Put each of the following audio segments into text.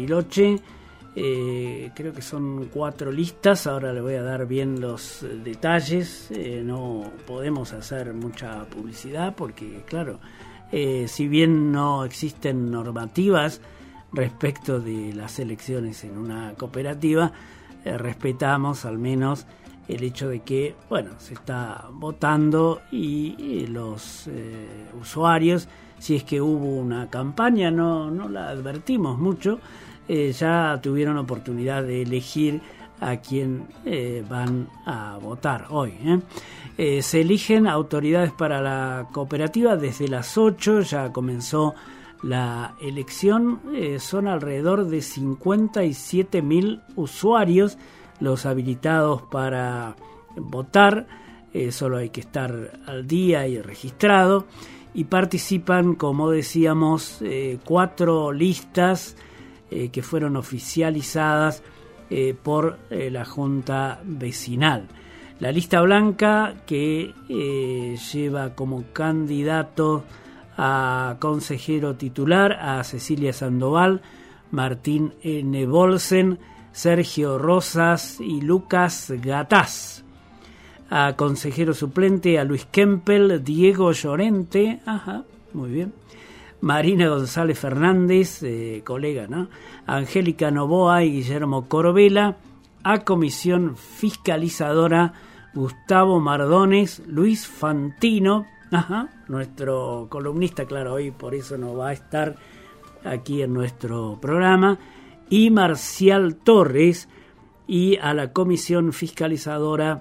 Bariloche. Creo que son 4 listas, ahora le voy a dar bien los detalles. No podemos hacer mucha publicidad porque, claro, si bien no existen normativas respecto de las elecciones en una cooperativa, respetamos al menos el hecho de que, bueno, se está votando y los usuarios, si es que hubo una campaña, no la advertimos mucho, ya tuvieron oportunidad de elegir a quién van a votar hoy. Se eligen autoridades para la cooperativa desde las 8, ya comenzó la elección. Son alrededor de 57.000 usuarios los habilitados para votar. Solo hay que estar al día y registrado, y participan, como decíamos, 4 listas que fueron oficializadas por la Junta Vecinal. La lista blanca, que lleva como candidato a consejero titular a Cecilia Sandoval, Martín N. Bolsen, Sergio Rosas y Lucas Gataz. A consejero suplente a Luis Kempel, Diego Llorente, muy bien, Marina González Fernández, colega, ¿no? Angélica Novoa y Guillermo Corbela. A comisión fiscalizadora, Gustavo Mardones, Luis Fantino, nuestro columnista, claro, hoy por eso no va a estar aquí en nuestro programa, y Marcial Torres. Y a la comisión fiscalizadora,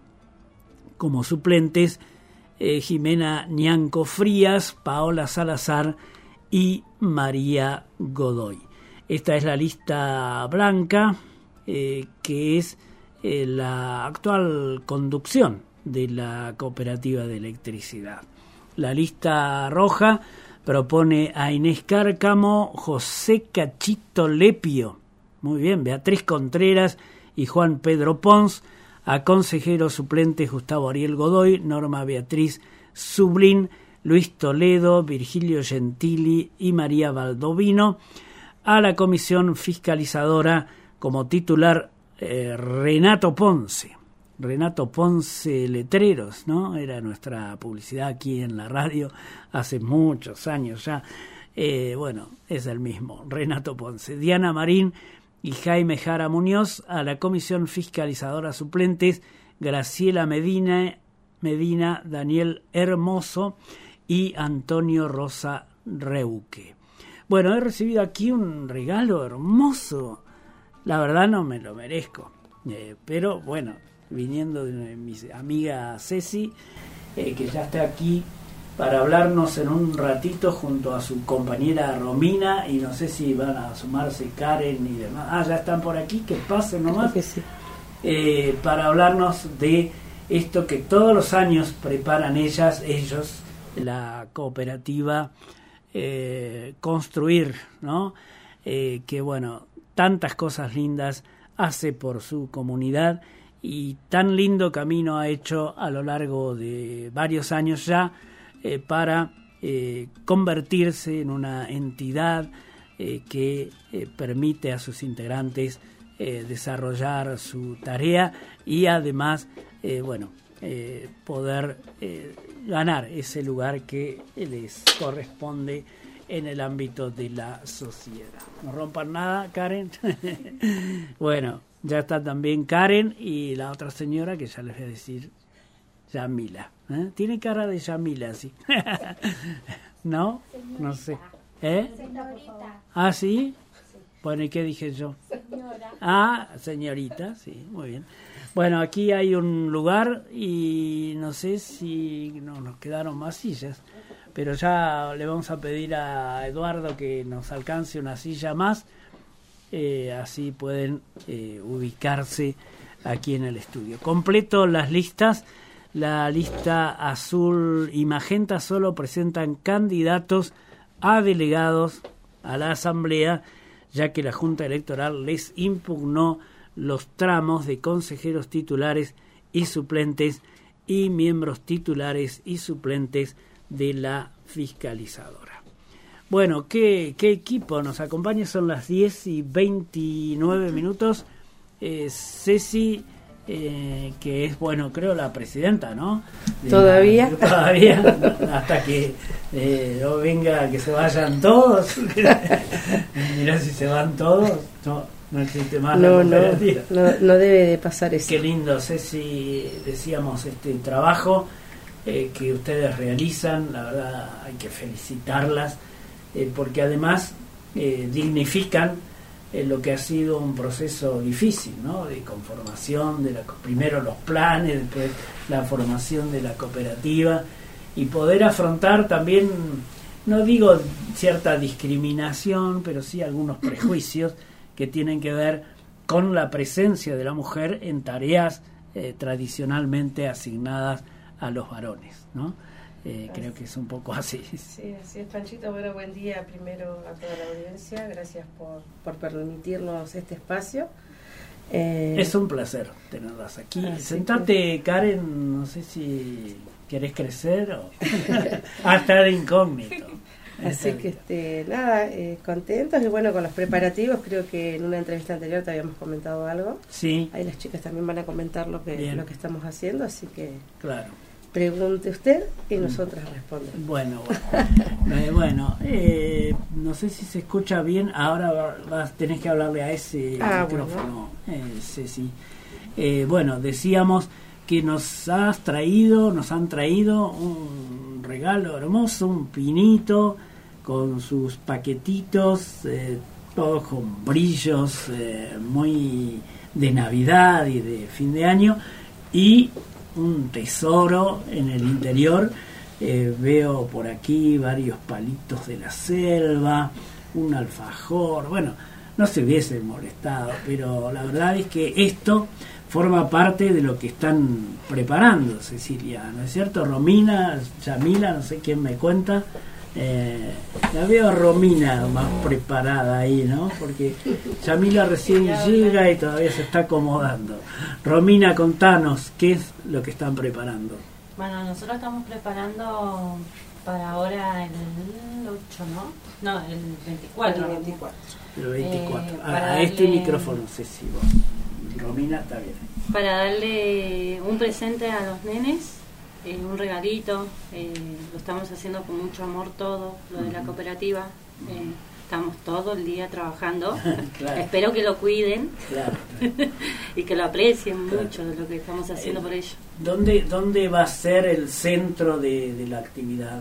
como suplentes, Jimena Ñanco Frías, Paola Salazar y María Godoy. Esta es la lista blanca, que es la actual conducción de la cooperativa de electricidad. La lista roja propone a Inés Cárcamo, José Cachito Lepio, muy bien, Beatriz Contreras y Juan Pedro Pons. A consejeros suplentes, Gustavo Ariel Godoy, Norma Beatriz Sublín, Luis Toledo, Virgilio Gentili y María Baldovino. A la comisión fiscalizadora, como titular, Renato Ponce Letreros, ¿no? Era nuestra publicidad aquí en la radio hace muchos años ya. Bueno, es el mismo, Renato Ponce. Diana Marín y Jaime Jara Muñoz. A la comisión fiscalizadora suplentes, Graciela Medina, Daniel Hermoso y Antonio Rosa Reuque. Bueno, he recibido aquí un regalo hermoso. La verdad no me lo merezco, pero bueno, viniendo de mi amiga Ceci, que ya está aquí para hablarnos en un ratito junto a su compañera Romina, y no sé si van a sumarse Karen y demás. Ya están por aquí, que pasen nomás. Que sí. Para hablarnos de esto que todos los años preparan ellos, la cooperativa Construir, ¿no? Que bueno, tantas cosas lindas hace por su comunidad, y tan lindo camino ha hecho a lo largo de varios años ya, para convertirse en una entidad que permite a sus integrantes desarrollar su tarea y además poder ganar ese lugar que les corresponde en el ámbito de la sociedad. No rompan nada, Karen. Bueno, ya está también Karen y la otra señora que ya les voy a decir, Yamila. Tiene cara de Yamila, sí. ¿No? Señorita. No sé. Señorita. ¿Ah, sí? Bueno, ¿y qué dije yo? Señora. Señorita, sí, muy bien. Bueno, aquí hay un lugar y no sé si nos quedaron más sillas, pero ya le vamos a pedir a Eduardo que nos alcance una silla más, así pueden ubicarse aquí en el estudio. Completo las listas. La lista azul y magenta solo presentan candidatos a delegados a la asamblea, ya que la Junta Electoral les impugnó los tramos de consejeros titulares y suplentes y miembros titulares y suplentes de la fiscalizadora. Bueno, ¿qué equipo nos acompaña? Son las 10:29. Ceci, que es, bueno, creo la presidenta, ¿no? Todavía. Todavía, hasta que no venga, que se vayan todos. Mirá si se van todos, no existe más la cooperativa. No debe de pasar eso. Qué lindo, Ceci, decíamos, este trabajo que ustedes realizan, la verdad hay que felicitarlas, porque además dignifican lo que ha sido un proceso difícil, ¿no? De conformación, primero los planes, después la formación de la cooperativa, y poder afrontar también, no digo cierta discriminación, pero sí algunos prejuicios que tienen que ver con la presencia de la mujer en tareas tradicionalmente asignadas a los varones, ¿no? Creo que es un poco así. Sí, así es, Panchito. Bueno, buen día primero a toda la audiencia. Gracias por permitirnos este espacio. Es un placer tenerlas aquí. Sentate, Karen, no sé si querés crecer o estar incógnito. Así que nada, contentos y bueno, con los preparativos. Creo que en una entrevista anterior te habíamos comentado algo. Sí. Ahí las chicas también van a comentar lo que estamos haciendo, así que claro. Pregunte usted y nosotras respondemos. Bueno, no sé si se escucha bien. Ahora tenés que hablarle a ese micrófono, Ceci. Bueno, decíamos que nos han traído un regalo hermoso, un pinito con sus paquetitos, todos con brillos, muy de Navidad y de fin de año, y un tesoro en el interior. Veo por aquí varios palitos de la selva, un alfajor. Bueno, no se hubiese molestado, pero la verdad es que esto forma parte de lo que están preparando, Cecilia, ¿no es cierto? Romina, Yamila, no sé quién me cuenta. La veo a Romina más preparada ahí, ¿no? Porque Yamila recién llega y todavía se está acomodando. Romina, contanos, ¿qué es lo que están preparando? Bueno, nosotros estamos preparando para ahora el 8, ¿no? No, el 24. El 24. El 24. Para a darle... este micrófono, Ceci, vos. Romina, está bien. Para darle un presente a los nenes, un regalito, lo estamos haciendo con mucho amor todo, lo de la cooperativa. Estamos todo el día trabajando. Claro. Espero que lo cuiden, claro. Y que lo aprecien mucho de lo que estamos haciendo por ellos. ¿Dónde va a ser el centro de la actividad?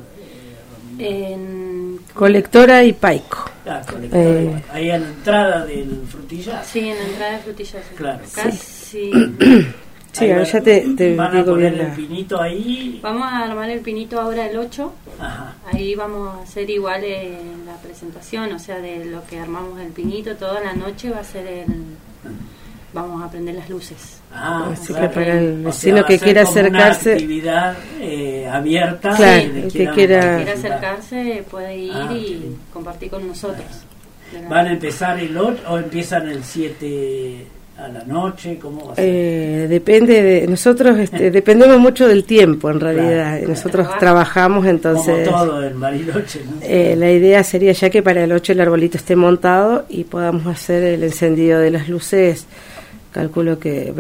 En Colectora y Paico. Colectora. Ahí en la entrada del Frutillazo. Sí, en la entrada del Frutillazo. Claro. Casi. Sí, ya te van a poner el pinito ahí. Vamos a armar el pinito ahora el 8. Ajá. Ahí vamos a hacer igual la presentación, o sea, de lo que armamos el pinito. Toda la noche va a ser vamos a prender las luces. Así que para el vecino que quiera acercarse. Una actividad abierta. Claro, el que quiera acercarse puede ir y compartir con nosotros. ¿Van a empezar el 8 o empiezan el 7 a la noche? ¿Cómo va a ser? Depende de nosotros, dependemos mucho del tiempo en realidad. Claro. Nosotros trabajamos, entonces como todo en Bariloche, ¿no? La idea sería ya que para el 8 el arbolito esté montado y podamos hacer el encendido de las luces. Calculo que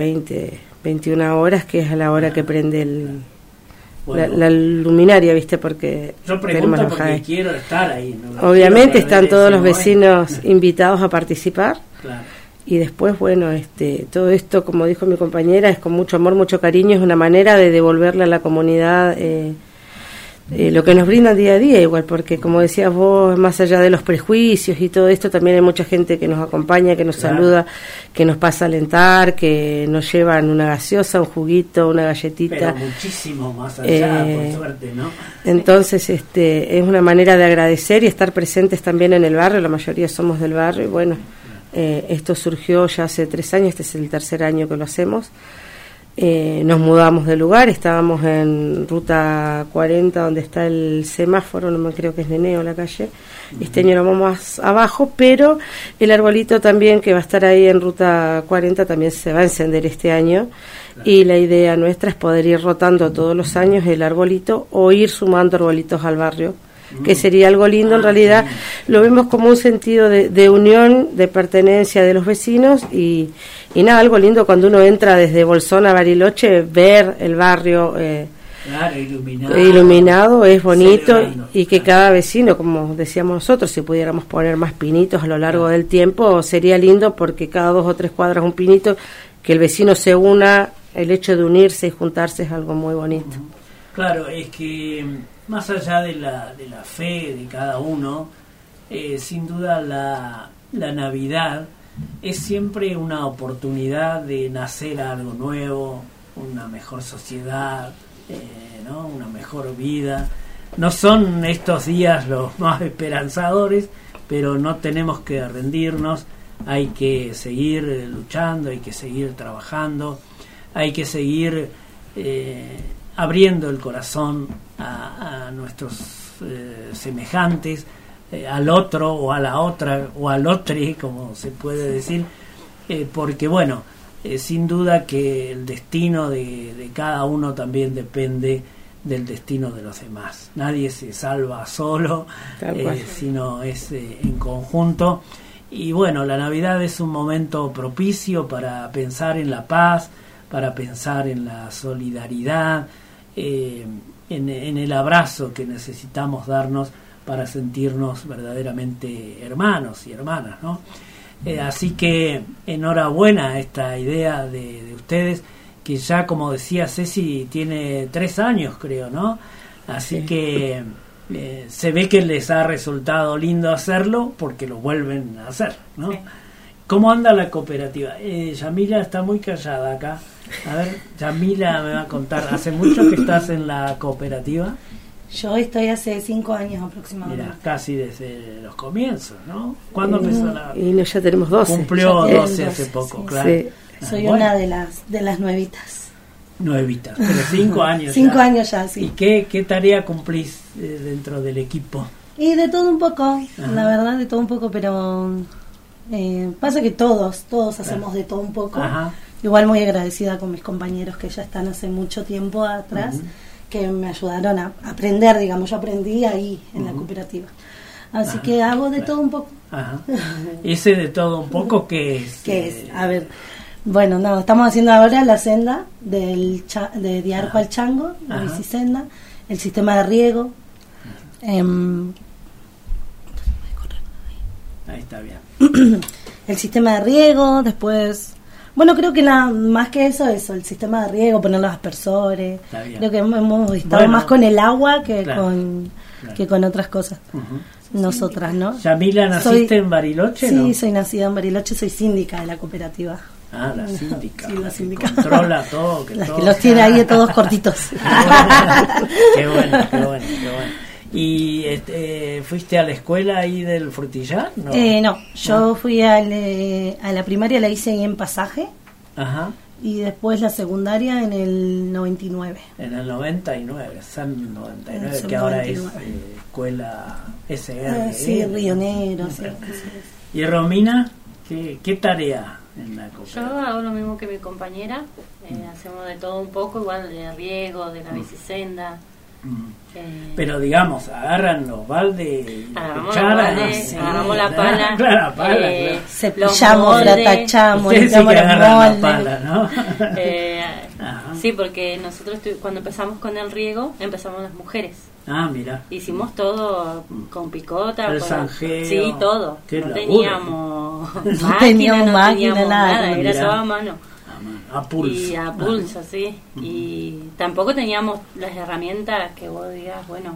21 horas, que es a la hora que prende la luminaria, ¿viste? Porque yo pregunto porque quiero estar ahí, ¿no? Obviamente están todos los vecinos invitados a participar. Claro. Y después, bueno, todo esto, como dijo mi compañera, es con mucho amor, mucho cariño, es una manera de devolverle a la comunidad lo que nos brinda día a día, igual, porque como decías vos, más allá de los prejuicios y todo esto, también hay mucha gente que nos acompaña, que nos saluda, que nos pasa a alentar, que nos llevan una gaseosa, un juguito, una galletita. Pero muchísimo más allá, por suerte, ¿no? Entonces, es una manera de agradecer y estar presentes también en el barrio, la mayoría somos del barrio, y bueno, esto surgió ya hace 3 años, este es el tercer año que lo hacemos. Nos mudamos de lugar, estábamos en ruta 40 donde está el semáforo, no me creo que es Neneo la calle. Este año lo vamos más abajo, pero el arbolito también que va a estar ahí en ruta 40 también se va a encender este año. Y la idea nuestra es poder ir rotando todos los años el arbolito o ir sumando arbolitos al barrio que sería algo lindo. En realidad lo vemos como un sentido de unión, de pertenencia de los vecinos y nada, algo lindo cuando uno entra desde Bolsón a Bariloche, ver el barrio claro, iluminado es bonito, y que claro, cada vecino, como decíamos nosotros, si pudiéramos poner más pinitos a lo largo del tiempo sería lindo, porque cada 2 o 3 cuadras un pinito, que el vecino se una, el hecho de unirse y juntarse es algo muy bonito. Claro, es que más allá de la fe de cada uno, sin duda la Navidad es siempre una oportunidad de nacer a algo nuevo, una mejor sociedad, ¿no? Una mejor vida. No son estos días los más esperanzadores, pero no tenemos que rendirnos, hay que seguir luchando, hay que seguir trabajando, hay que seguir abriendo el corazón a nuestros semejantes, al otro o a la otra o al otro, como se puede decir, porque bueno, sin duda que el destino de cada uno también depende del destino de los demás. Nadie se salva solo, sino es en conjunto. Y bueno, la Navidad es un momento propicio para pensar en la paz, para pensar en la solidaridad, en el abrazo que necesitamos darnos para sentirnos verdaderamente hermanos y hermanas, ¿no? Así que enhorabuena a esta idea de ustedes, que ya, como decía Ceci, tiene 3 años, creo, ¿no? Así que se ve que les ha resultado lindo hacerlo, porque lo vuelven a hacer, ¿no? Sí. ¿Cómo anda la cooperativa? Yamila está muy callada acá. A ver, Yamila me va a contar. ¿Hace mucho que estás en la cooperativa? Yo estoy hace 5 años aproximadamente. Mira, casi desde los comienzos, ¿no? ¿Cuándo empezó la...? Y no, ya tenemos 12. Cumplió 12 hace poco, sí, claro. Sí. Soy una de las nuevitas. Nuevitas, pero 5 años 5 años ya, sí. ¿Y qué tarea cumplís dentro del equipo? Y de todo un poco, la verdad, de todo un poco, pero pasa que todos hacemos de todo un poco. Ajá. Igual muy agradecida con mis compañeros que ya están hace mucho tiempo atrás, que me ayudaron a aprender, digamos, yo aprendí ahí en la cooperativa. Así que hago de todo un poco. Ajá. ¿Ese de todo un poco qué es? ¿Qué es? A ver, bueno, no, estamos haciendo ahora la senda de Diarco al Chango, la bicisenda, el sistema de riego. Ahí está bien. El sistema de riego, después... Bueno, creo que más que eso, el sistema de riego, poner los aspersores. Creo que hemos estado más con el agua que con otras cosas. Nosotras, ¿no? Yamila, ¿naciste en Bariloche? Sí, ¿no? Soy nacida en Bariloche, soy síndica de la cooperativa. Ah, la síndica. Sí, la síndica. Controla todo. Que los tiene ahí todos cortitos. Qué bueno. ¿Y fuiste a la escuela ahí del Frutillar? No, yo fui a la primaria, la hice ahí en Pasaje. Ajá. Y después la secundaria en el 99. En el 99, San 99, que ahora 99. Es escuela SR. Sí, Río Negro. Sí. ¿Y Romina? ¿Qué tarea en la cooperativa? Yo hago lo mismo que mi compañera. Hacemos de todo un poco, igual de riego, de la bicisenda. Pero digamos, agarran los baldes, agarramos la pala, claro, cepillamos, la tachamos, limpiamos los moldes, pala, ¿no? Sí, porque nosotros cuando empezamos con el riego empezamos las mujeres. Ah, mira. Hicimos todo con picota, el zanjeo. Sí, todo. No teníamos máquina, nada, era todo a mano. A pulso. Y a pulso, sí. Y tampoco teníamos las herramientas que vos digas, bueno,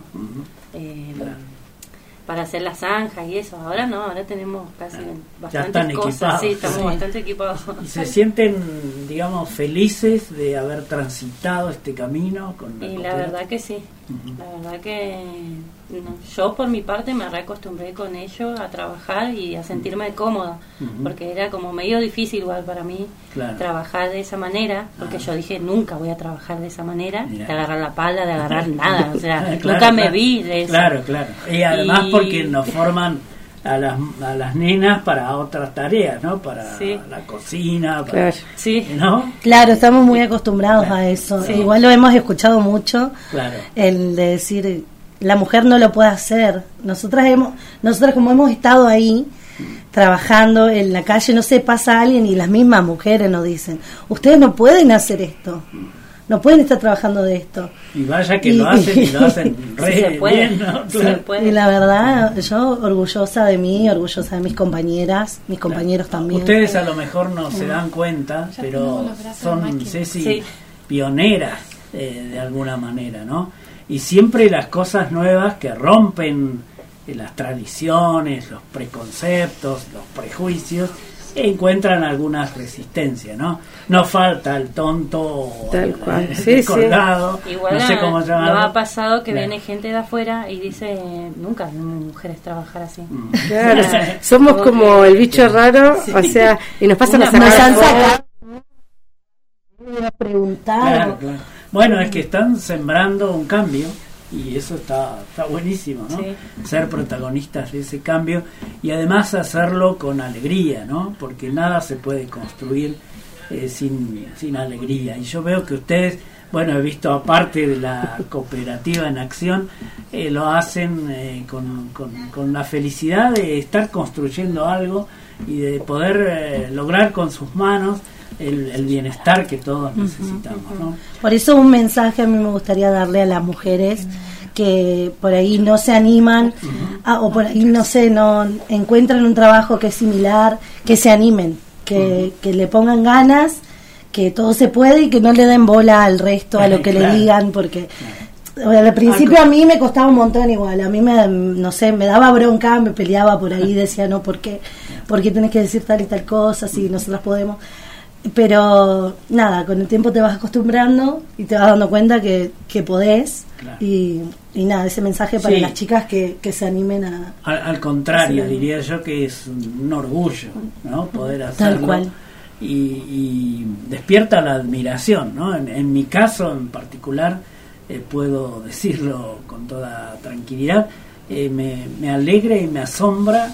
para hacer las zanjas y eso. Ahora no, ahora tenemos casi bastantes cosas. Equipados. Sí, estamos bastante equipados. ¿Y se sienten, digamos, felices de haber transitado este camino? Y la verdad que sí. La verdad que yo por mi parte me reacostumbré con ello a trabajar y a sentirme cómoda, porque era como medio difícil igual para mí trabajar de esa manera, porque yo dije nunca voy a trabajar de esa manera, de agarrar la pala, de agarrar nada, o sea, nunca me vi de eso. Claro. Y además porque nos forman a las nenas para otras tareas, ¿no? Para la cocina, ¿no? Claro, estamos muy acostumbrados a eso. Sí. Igual lo hemos escuchado mucho, el de decir la mujer no lo puede hacer. Nosotras como hemos estado ahí trabajando en la calle, no sé, pasa alguien y las mismas mujeres nos dicen, ustedes no pueden hacer esto, no pueden estar trabajando de esto. Y vaya que lo hacen y lo hacen re bien, ¿no? Claro. Y la verdad, yo orgullosa de mí, orgullosa de mis compañeras, mis compañeros también. Ustedes a lo mejor no se dan cuenta, pero son, Ceci, pioneras de alguna manera, ¿no? Y siempre las cosas nuevas que rompen las tradiciones, los preconceptos, los prejuicios, encuentran algunas resistencias, ¿no? No falta el tonto tal cual, colgado, igual no sé cómo llamarlo. No ha pasado que viene gente de afuera y dice, nunca vimos mujeres trabajar así. Claro, somos como el bicho raro, o sea, y nos pasan a sacar. A preguntar. Claro. Bueno, es que están sembrando un cambio y eso está buenísimo, ¿no? Sí. Ser protagonistas de ese cambio y además hacerlo con alegría, ¿no? Porque nada se puede construir sin alegría. Y yo veo que ustedes, bueno, he visto aparte de la cooperativa en acción, lo hacen con la felicidad de estar construyendo algo y de poder lograr con sus manos el bienestar que todos necesitamos, ¿no? Por eso un mensaje a mí me gustaría darle a las mujeres que por ahí no se animan o por ahí no encuentran un trabajo que es similar, que se animen, que le pongan ganas, que todo se puede y que no le den bola al resto, a lo que le digan, porque al principio a mí me costaba un montón igual, a mí me daba bronca, me peleaba por ahí, decía ¿por qué tenés que decir tal y tal cosa si nosotras podemos? Pero nada, con el tiempo te vas acostumbrando y te vas dando cuenta que podés. Claro. Y nada, ese mensaje para las chicas que se animen a... Al contrario, diría yo que es un orgullo, ¿no? Poder hacerlo. Tal cual. Y despierta la admiración, ¿no? En mi caso en particular, puedo decirlo con toda tranquilidad, me alegra y me asombra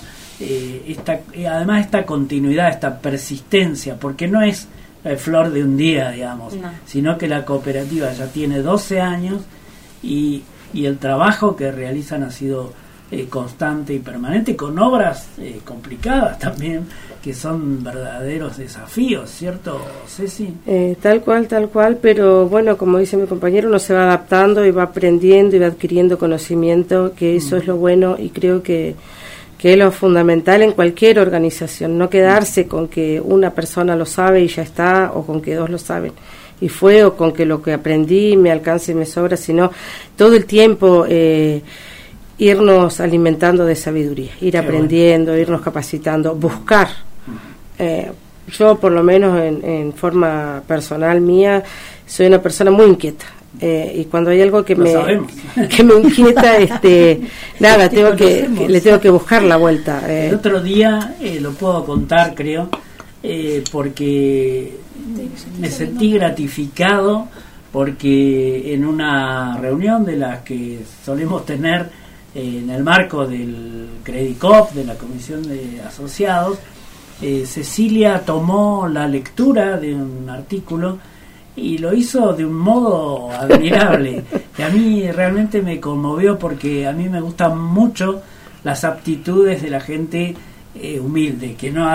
además esta continuidad, esta persistencia, porque no es flor de un día, digamos, sino que la cooperativa ya tiene 12 años y el trabajo que realizan ha sido constante y permanente, con obras complicadas también, que son verdaderos desafíos, ¿cierto, Ceci? Tal cual, pero bueno, como dice mi compañero, uno se va adaptando y va aprendiendo y va adquiriendo conocimiento, que eso es lo bueno, y creo que es lo fundamental en cualquier organización, no quedarse con que una persona lo sabe y ya está, o con que dos lo saben y fue, o con que lo que aprendí me alcanza y me sobra, sino todo el tiempo irnos alimentando de sabiduría, ir aprendiendo, irnos capacitando, buscar. Yo por lo menos en forma personal mía soy una persona muy inquieta. Y cuando hay algo que me inquieta, le tengo que buscar la vuelta. El otro día lo puedo contar, creo, porque me sentí gratificado, porque en una reunión de las que solemos tener en el marco del Credicop, de la Comisión de Asociados, Cecilia tomó la lectura de un artículo y lo hizo de un modo admirable, que a mí realmente me conmovió, porque a mí me gustan mucho las aptitudes de la gente humilde, que no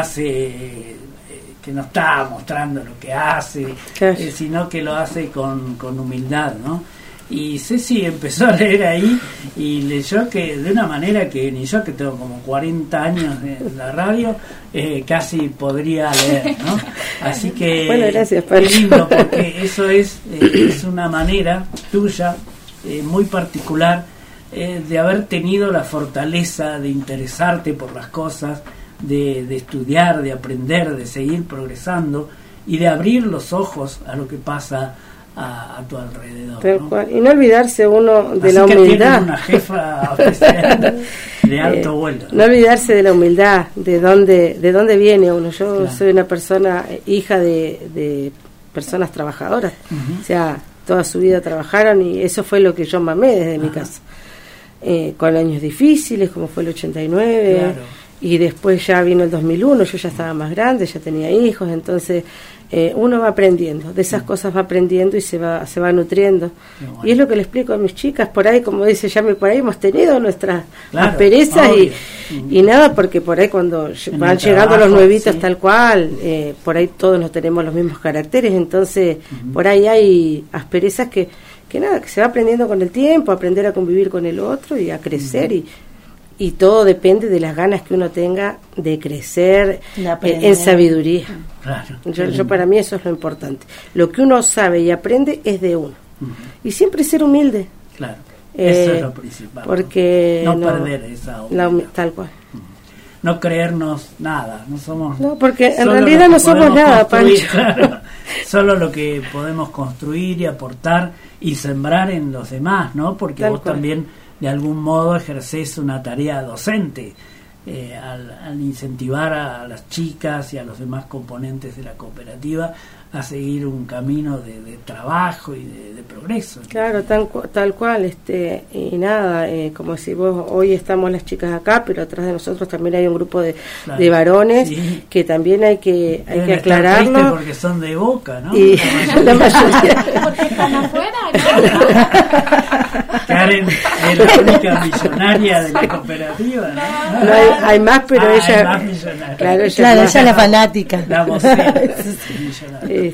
está mostrando lo que hace, sino que lo hace con humildad, ¿no? Y Ceci empezó a leer ahí y leyó que de una manera que ni yo, que tengo como 40 años en la radio, casi podría leer, ¿no? Así que bueno, gracias, qué lindo, porque eso es una manera tuya muy particular de haber tenido la fortaleza de interesarte por las cosas, de estudiar, de aprender, de seguir progresando y de abrir los ojos a lo que pasa a tu alrededor, ¿no? Y no olvidarse uno de la humildad. Una jefa de alto vuelo. No olvidarse de la humildad, de dónde viene uno. Yo soy una persona, hija de personas trabajadoras, o sea, toda su vida trabajaron, y eso fue lo que yo mamé desde mi casa. Con años difíciles, como fue el 89, y después ya vino el 2001, yo ya estaba más grande, ya tenía hijos, entonces uno va aprendiendo, de esas cosas va aprendiendo y se va nutriendo. Bueno. Y es lo que le explico a mis chicas, por ahí, como dice Yami, por ahí hemos tenido nuestras asperezas y nada, porque por ahí cuando van llegando los nuevitos tal cual, por ahí todos no tenemos los mismos caracteres, entonces por ahí hay asperezas que nada, que se va aprendiendo con el tiempo, aprender a convivir con el otro y a crecer y todo depende de las ganas que uno tenga de crecer en sabiduría. Claro. Yo para mí eso es lo importante. Lo que uno sabe y aprende es de uno. Y siempre ser humilde. Claro. Eso es lo principal. Porque no perder esa humildad. Tal cual. No creernos nada, no somos. No, porque en realidad no somos nada, Pancho. Claro, solo lo que podemos construir y aportar y sembrar en los demás, ¿no? Porque tal vos cual. También de algún modo ejercés una tarea docente al incentivar a las chicas y a los demás componentes de la cooperativa a seguir un camino de trabajo y de progreso. Claro, tal cual, y nada, como si vos, hoy estamos las chicas acá, pero atrás de nosotros también hay un grupo de varones que también hay que aclararlo. Porque son de Boca, ¿no? Y la mayoría. Porque están afuera, Karen es la única millonaria de la cooperativa, ¿no? No, hay más, pero ella... Claro, ella es la fanática. La vocera, millonaria.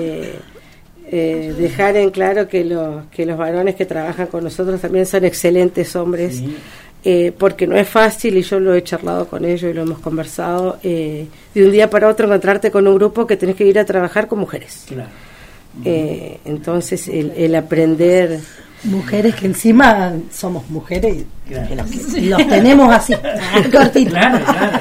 Dejar en claro que los varones que trabajan con nosotros también son excelentes hombres, porque no es fácil, y yo lo he charlado con ellos y lo hemos conversado, de un día para otro encontrarte con un grupo que tenés que ir a trabajar con mujeres. Claro. Entonces el aprender... Mujeres que encima somos mujeres, claro. Los tenemos así, cortitos. Claro.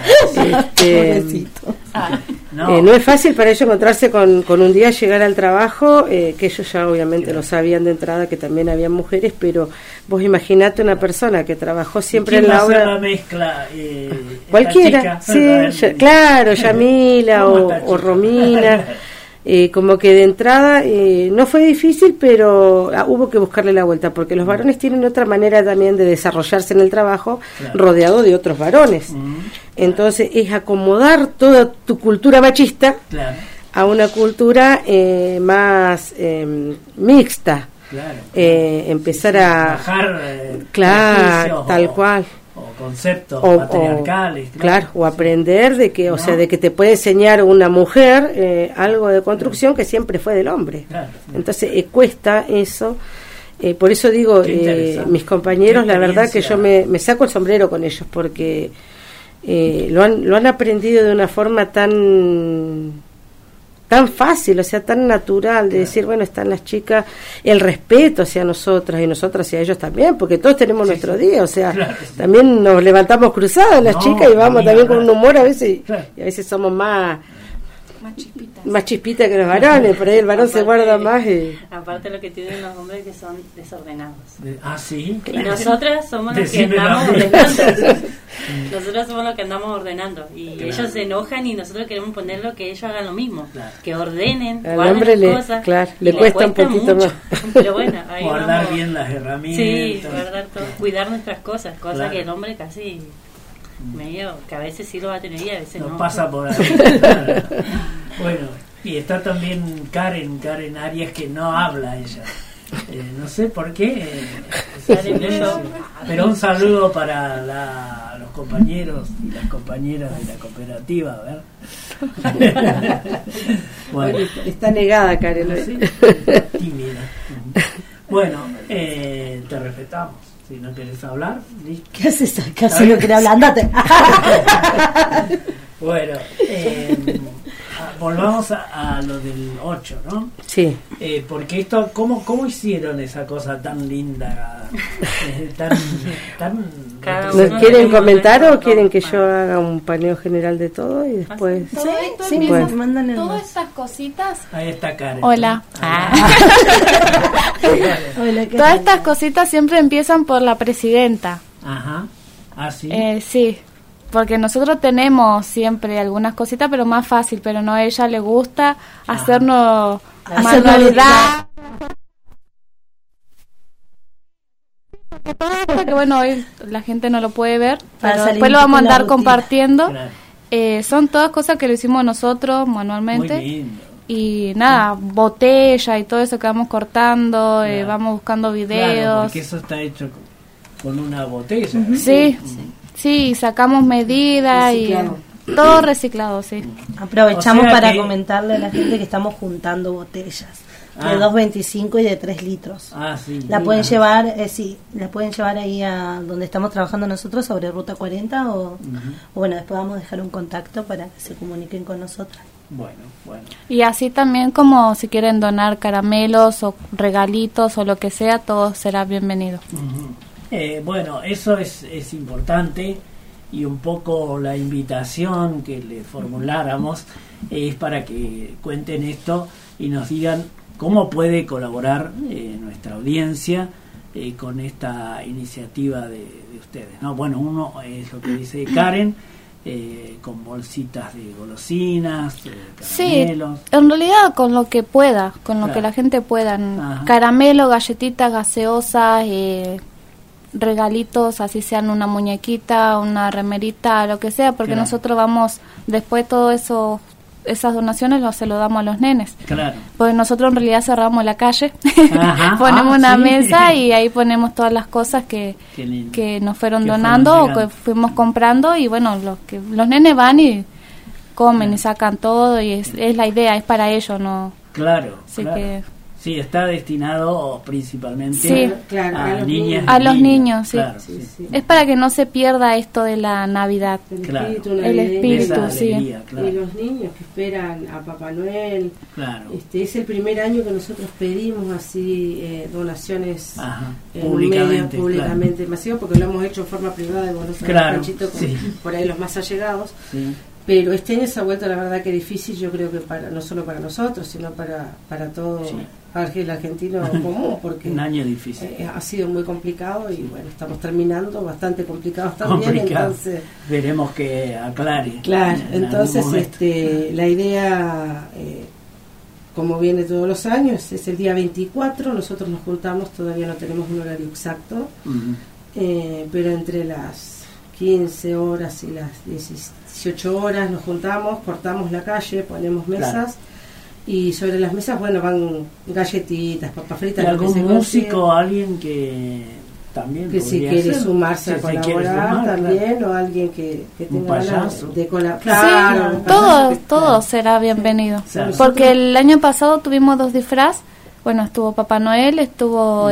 No es fácil para ellos encontrarse con un día llegar al trabajo, que ellos ya obviamente lo sabían de entrada que también había mujeres, pero vos imaginate una persona que trabajó siempre en la obra. La mezcla, cualquiera, claro, Yamila o Romina. Como que de entrada no fue difícil, pero hubo que buscarle la vuelta, porque los varones tienen otra manera también de desarrollarse en el trabajo, rodeado de otros varones. Entonces es acomodar toda tu cultura machista a una cultura más mixta. Empezar a bajar tal cual, o conceptos patriarcales, o aprender de que, o sea, de que te puede enseñar una mujer algo de construcción que siempre fue del hombre. Entonces cuesta eso. Por eso digo, mis compañeros, la verdad que yo me saco el sombrero con ellos, porque lo han aprendido de una forma tan fácil, o sea, tan natural, de decir, bueno, están las chicas, el respeto hacia nosotras y nosotras hacia ellos también, porque todos tenemos nuestro día, o sea, también nos levantamos cruzadas las chicas y vamos también con un humor a veces, y a veces somos más chispitas que los varones, por ahí el varón se guarda más. Aparte lo que tienen los hombres que son desordenados. Sí. Y nosotras somos los que andamos ordenando. Nosotros somos los que andamos ordenando. Y ellos se enojan y nosotros queremos ponerlo que ellos hagan lo mismo. Que ordenen, guarden las cosas. Le cuesta un poquito mucho, más. Pero bueno, ahí guardar vamos. bien las herramientas. Sí, guardar todo. Cuidar nuestras cosas. Cosa que el hombre casi... medio que a veces sí lo va a tener y a veces no pasa por ahí. Bueno, y está también Karen Arias, que no habla ella, no sé por qué, pero un saludo para los compañeros y las compañeras de la cooperativa, a ver. Bueno, está negada Karen, ¿sí? Tímida. Bueno, te respetamos. Si no querés hablar, listo. ¿Qué haces acá? Si no querés hablar, andate. Bueno, volvamos a lo del 8, ¿no? Sí. Porque esto, ¿cómo hicieron esa cosa tan linda? ¿Nos quieren comentar o quieren que yo haga un paneo general de todo y después? Sí, pues. Todas estas cositas. Ahí está Karen. Hola. Hola, todas estas cositas siempre empiezan por la presidenta. Ajá. ¿Ah, sí? Sí. Porque nosotros tenemos siempre algunas cositas, pero más fácil, pero no a ella le gusta hacernos manualidad. Porque toda esta que bueno, hoy la gente no lo puede ver, Para pero salir después un lo vamos a poco de la andar rutina. compartiendo. Claro. Son todas cosas que lo hicimos nosotros manualmente. Muy lindo. Y nada, botella y todo eso que vamos cortando, Claro. vamos buscando Claro, videos. porque eso está hecho con una botella. Sí, sí, sacamos medidas y Reciclado. todo reciclado, sí. Aprovechamos O sea para que- comentarle a la gente que estamos juntando botellas Ah. de 2.25 y de 3 litros. Ah, sí. La pueden Ah. llevar, sí, la pueden llevar ahí a donde estamos trabajando nosotros, sobre Ruta 40, o bueno, después vamos a dejar un contacto para que se comuniquen con nosotras. Bueno. Y así también como si quieren donar caramelos o regalitos o lo que sea, todo será bienvenido. Ujú. Bueno, eso es importante, y un poco la invitación que le formuláramos es para que cuenten esto y nos digan cómo puede colaborar nuestra audiencia con esta iniciativa de ustedes, ¿no? Bueno, uno es lo que dice Karen, con bolsitas de golosinas, Sí, caramelos. en realidad con lo que pueda, con lo Claro. que la gente pueda. Ajá. Caramelo, galletitas gaseosas, regalitos, así sean una muñequita, una remerita, lo que sea, porque Claro. nosotros vamos, después todo eso, esas donaciones se lo damos a los nenes. Claro. Pues nosotros en realidad cerramos la calle, Ajá. ponemos Ah, una sí. mesa y ahí ponemos todas las cosas que Qué lindo. nos fueron Que fueron donando o llegando. que fuimos comprando, y bueno, los nenes van y comen y sacan todo, y es la idea, es para ellos, ¿no? Claro, Así claro. que Sí, está destinado principalmente Sí. Claro, a, a los niñas niños. y A los niños, sí. Claro, Sí, sí. es para que no se pierda esto de la Navidad. El Claro. espíritu El navideño. espíritu, Esa sí. alegría, claro. Y los niños que esperan a Papá Noel. Claro. Es el primer año que nosotros pedimos así donaciones Ajá. en un medio Públicamente, masivo, porque lo hemos hecho en forma privada, bueno, Claro, Panchito, con sí. por ahí los más allegados. Sí. Pero este año se ha vuelto, la verdad, que difícil, yo creo que no solo para nosotros, sino para todo Sí. el argentino común, porque Un año difícil. ha sido muy complicado y bueno, estamos terminando bastante complicados también, Complicado. entonces... Veremos que aclare. Claro, en entonces algún momento. la idea, como viene todos los años, es el día 24, nosotros nos juntamos, todavía no tenemos un horario exacto, Ujú. pero entre las 15 horas y las 18 horas nos juntamos, cortamos la calle, ponemos mesas, Claro. y sobre las mesas, bueno, van galletitas, papas fritas, ¿Y lo que algún se músico, consiga, alguien que también que si podría quiere ser? sumarse a Sí, si quiere colaborar sumar, también, claro. o alguien que Un tenga ganas payaso. de colaborar. Sí, Claro, un todo, payaso que- todo será bienvenido. Claro. Porque el año pasado tuvimos 2 disfraz. Bueno, estuvo Papá Noel, estuvo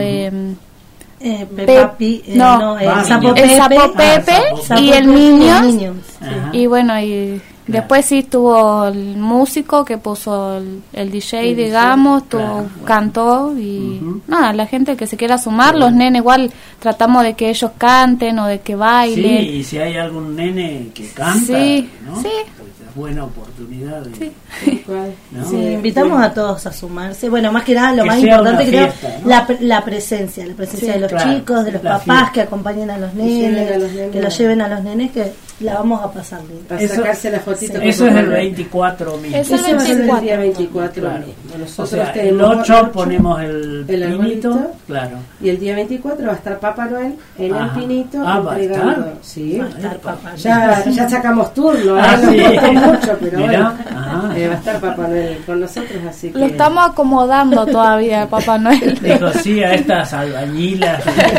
Peppa Pig, no, el Ah, Sapo Niño. Pepe, el Sapo Pepe Sapo y el Pepe Minions. Ajá. Y bueno, y después sí estuvo el músico que puso el DJ, digamos, Claro. cantó y Ujú. nada, la gente que se quiera sumar, los nenes igual tratamos de que ellos canten o de que Sí, bailen. y si hay algún nene que canta, Sí, ¿no? sí. Pues es buena oportunidad de, Tal cual. ¿no? Sí, invitamos a todos a sumarse. Bueno, más que nada, lo Que más sea importante una creo, fiesta, ¿no? la presencia Sí, de los claro, chicos, de los la papás fiesta. que acompañen a los lleven nenes, a los nenes. que los lleven a los nenes, que la vamos a pasar bien. Para Eso- sacarse la fotito. con Eso es Papá el Noel. 24 mismo. Eso Ese va a ser el 24. día 24 Claro. mismo. O Nosotros sea, el tenemos 8 ponemos el el pinito, arbolito. claro. Y el día 24 va a estar Papá Noel en Ajá. el pinito Ah, ¿va a entregando. estar? Sí. Va a estar papá. Ya sacamos turno, Ah, nos sí. costó mucho, pero Mirá, bueno, ajá. va a estar Papá Noel con nosotros, así que... Lo estamos acomodando todavía, Papá Noel. Dijo, sí, a estas albañilas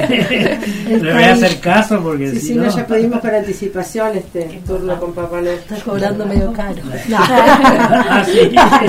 le voy a hacer caso porque Sí, si sí, no... no, ya pedimos con anticipación turno con Papá Noel. Está cobrando medio caro. Ah, sí.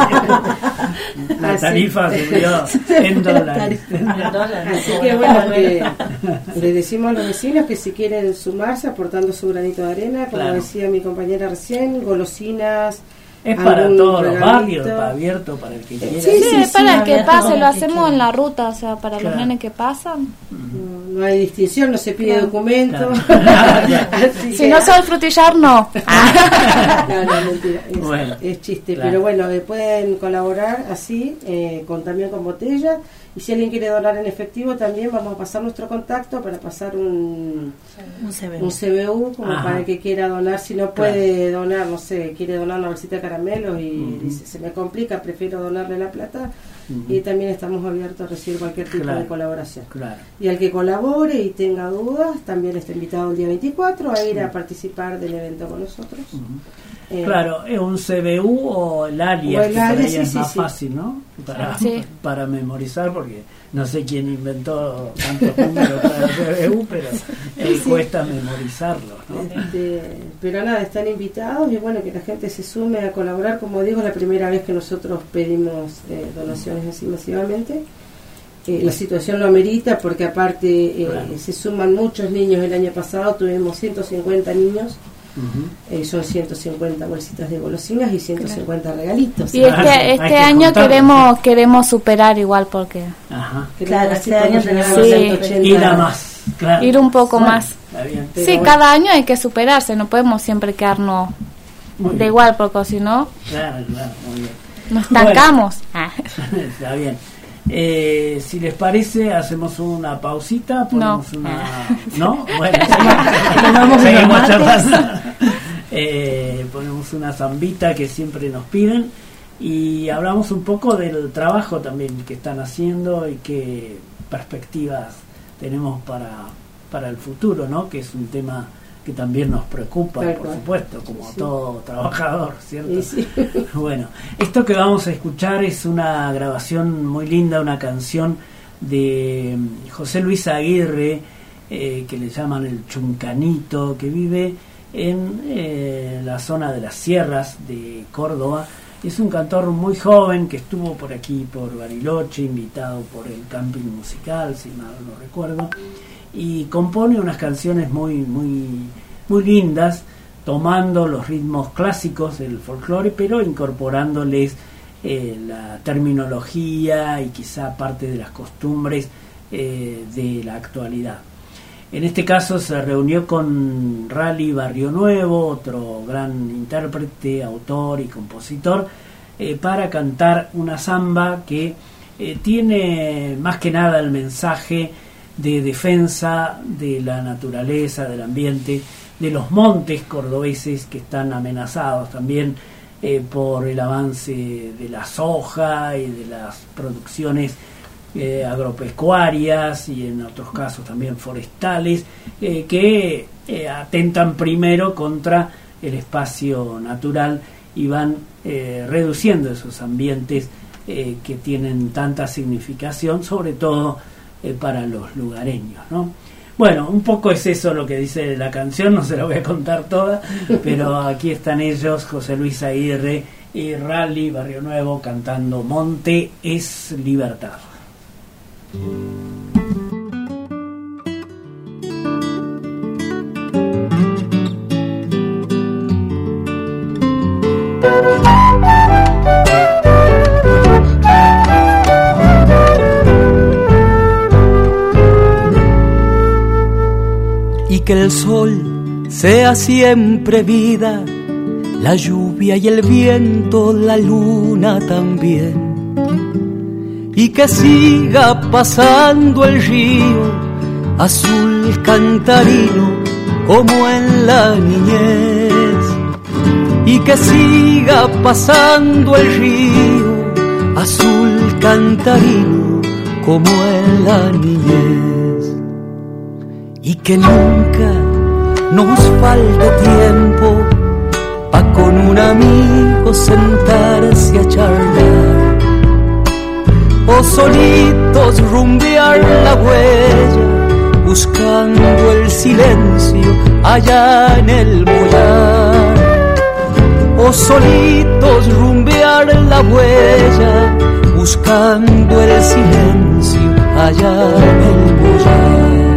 La Así. tarifa subió en dólares. Así que bueno, le decimos a los vecinos que si quieren sumarse aportando su granito de arena, como Claro. decía mi compañera recién, golosinas. Es para algún todos los regalito. barrios, para abierto para el que quiera. Sí, sí, es para sí, el que abierto pase, como lo que hacemos quiera. en la ruta, o sea, para Claro. los nenes que pasan. No hay distinción, no se pide Claro. documento. Claro. Así Si que- no sabe frutillar, no. No, no, mentira, es, Bueno, es chiste, claro. pero bueno, pueden colaborar así, también con botellas, y si alguien quiere donar en efectivo también vamos a pasar nuestro contacto para pasar un CBU como Ajá. para el que quiera donar, si no puede donar, no sé, quiere donar una bolsita de caramelos y dice, se me complica, prefiero donarle la plata, y también estamos abiertos a recibir cualquier tipo Claro. de colaboración. Claro. Y al que colabore colabore y tenga dudas, también está invitado el día 24 a ir a participar del evento con nosotros. Claro, es un CBU o el alias, que por ahí es más fácil, ¿no? Para memorizar, porque no sé quién inventó tantos números para el CBU, pero cuesta memorizarlos, ¿no? Pero nada, están invitados y bueno, que la gente se sume a colaborar. Como digo, es la primera vez que nosotros pedimos donaciones así masivamente. La situación lo amerita porque aparte se suman muchos niños. El año pasado tuvimos 150 niños. Son 150 bolsitas de golosinas y 150 regalitos. Y este año queremos superar igual porque claro, este año tenemos 180. Ir a más, claro. Ir un poco más. Sí, cada año hay que superarse, no podemos siempre quedarnos de igual, porque si no claro, muy bien. Nos estancamos. Está bien. Si les parece, hacemos una pausita, ponemos ¿No? Bueno, seguimos charlando. Ponemos una zambita que siempre nos piden y hablamos un poco del trabajo también que están haciendo y qué perspectivas tenemos para el futuro, ¿no? Que es un tema que también nos preocupa, por supuesto, como todo trabajador, ¿cierto? Sí. Bueno, esto que vamos a escuchar es una grabación muy linda, una canción de José Luis Aguirre, que le llaman el Chuncanito, que vive en la zona de las sierras de Córdoba. Es un cantor muy joven que estuvo por aquí, por Bariloche, invitado por el Camping Musical, si mal no recuerdo, y compone unas canciones muy lindas, tomando los ritmos clásicos del folclore, pero incorporándoles la terminología y quizá parte de las costumbres de la actualidad. En este caso se reunió con Rally Barrio Nuevo, otro gran intérprete, autor y compositor, para cantar una samba que tiene más que nada el mensaje de defensa de la naturaleza, del ambiente, de los montes cordobeses que están amenazados también por el avance de la soja y de las producciones agropecuarias y en otros casos también forestales, que atentan primero contra el espacio natural y van reduciendo esos ambientes que tienen tanta significación, sobre todo para los lugareños, ¿no? Bueno, un poco es eso lo que dice la canción, no se la voy a contar toda, pero aquí están ellos, José Luis Aguirre y Rally Barrio Nuevo, cantando Monte es Libertad. Y que el sol sea siempre vida, la lluvia y el viento, la luna también. Y que siga pasando el río azul cantarino como en la niñez. Y que siga pasando el río azul cantarino como en la niñez. Y que nunca nos falte tiempo pa' con un amigo sentarse a charlar, o solitos rumbear la huella, buscando el silencio allá en el mollar. O solitos rumbear la huella, buscando el silencio allá en el mollar.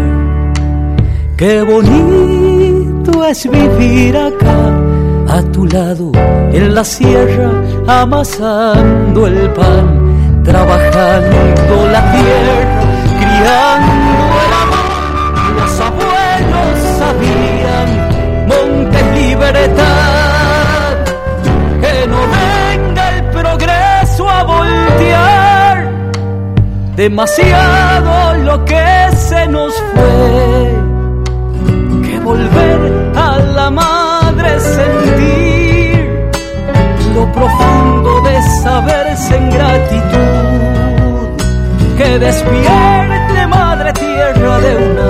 Qué bonito es vivir acá, a tu lado, en la sierra, amasando el pan, trabajando la tierra, criando el amor. Los abuelos sabían, monte libertad, que no venga el progreso a voltear demasiado lo que se nos fue. Que volver a la madre sentir lo profundo de saberse en gratitud, que despierte madre tierra de una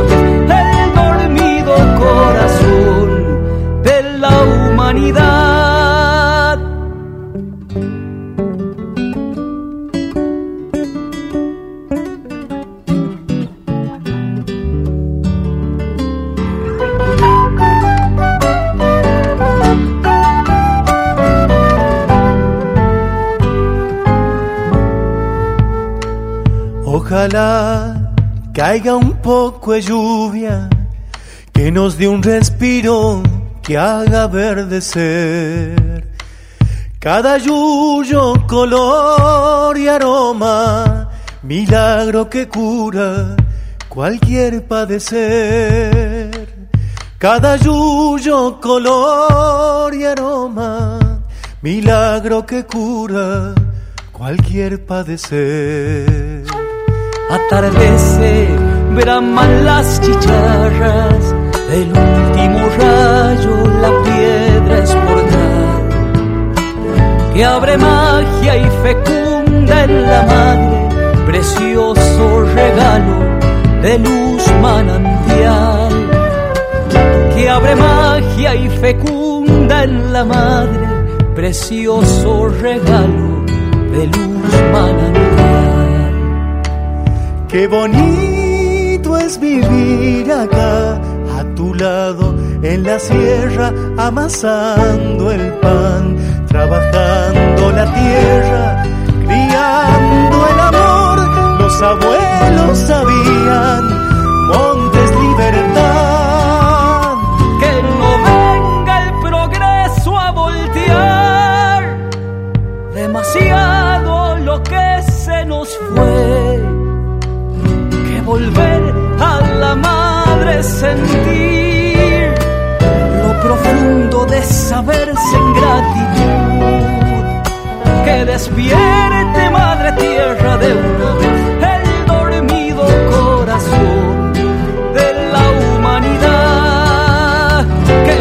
Ojalá caiga un poco de lluvia que nos dé un respiro que haga verdecer cada yuyo, color y aroma, milagro que cura cualquier padecer. Cada yuyo, color y aroma, milagro que cura cualquier padecer. Atardece, braman las chicharras del último rayo, la piedra es portal que abre magia y fecunda en la madre, precioso regalo de luz manantial, que abre magia y fecunda en la madre, precioso regalo de luz manantial. Qué bonito es vivir acá a tu lado en la sierra, amasando el pan, trabajando la tierra, criando el amor. Los abuelos sabían, montes libertad. Que no venga el progreso a voltear demasiado lo que se nos fue, que volver a la madre sentir lo profundo de saberse en gratitud, que despierte madre tierra de una vez el dormido corazón de la humanidad, que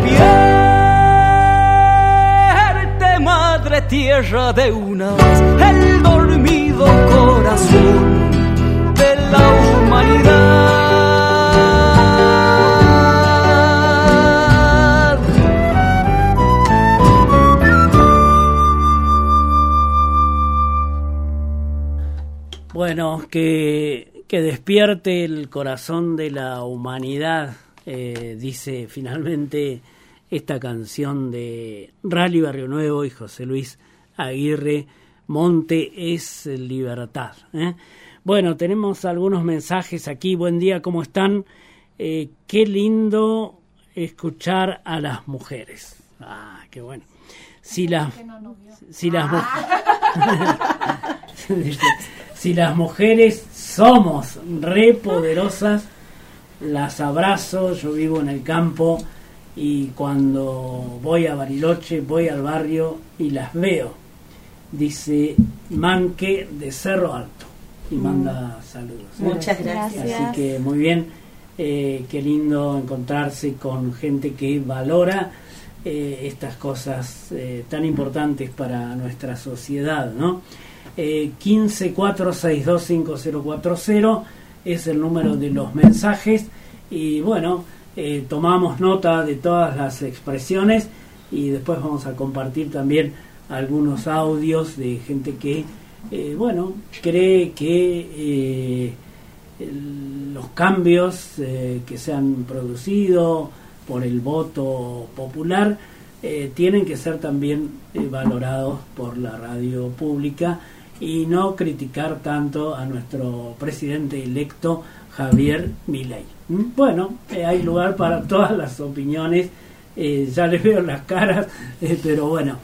despierte madre tierra de una vez el dormido corazón de la humanidad. Bueno, que despierte el corazón de la humanidad, dice finalmente esta canción de Rally Barrio Nuevo y José Luis Aguirre, Monte es libertad. Bueno, tenemos algunos mensajes aquí. Buen día, ¿cómo están? Qué lindo escuchar a las mujeres. Ah, qué bueno. Si las mujeres somos re poderosas, las abrazo. Yo vivo en el campo y cuando voy a Bariloche, voy al barrio y las veo. Dice Manque de Cerro Alto y manda saludos. Muchas gracias. Así que muy bien, qué lindo encontrarse con gente que valora estas cosas tan importantes para nuestra sociedad, ¿no? 15462540 es el número de los mensajes y bueno, tomamos nota de todas las expresiones y después vamos a compartir también algunos audios de gente que cree que los cambios que se han producido por el voto popular tienen que ser también valorados por la radio pública y no criticar tanto a nuestro presidente electo Javier Milei. Bueno, hay lugar para todas las opiniones, ya les veo las caras, pero bueno,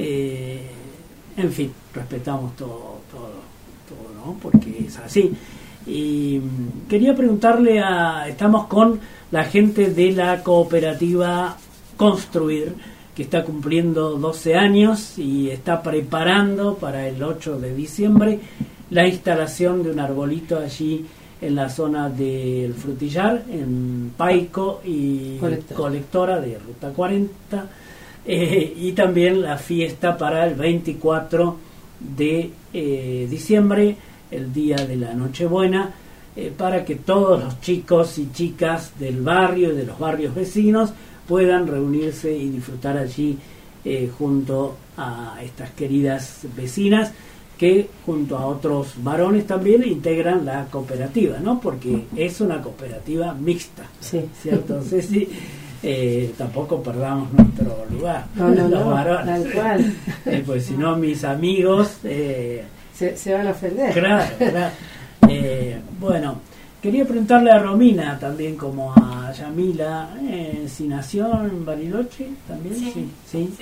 en fin, respetamos todo, ¿no? Porque es así. Y quería preguntarle estamos con la gente de la cooperativa Construir, que está cumpliendo 12 años y está preparando para el 8 de diciembre la instalación de un arbolito allí en la zona del Frutillar, en Paico y Colectora de Ruta 40, y también la fiesta para el 24 de diciembre, el día de la Nochebuena, para que todos los chicos y chicas del barrio y de los barrios vecinos puedan reunirse y disfrutar allí junto a estas queridas vecinas que junto a otros varones también integran la cooperativa, ¿no? Porque es una cooperativa mixta, sí. ¿Cierto, Ceci? Tampoco perdamos nuestro lugar, los varones. Tal cual. Pues si no, mis amigos se van a ofender. Claro. Bueno, quería preguntarle a Romina también, como a Yamila, si nació en Bariloche también. Sí.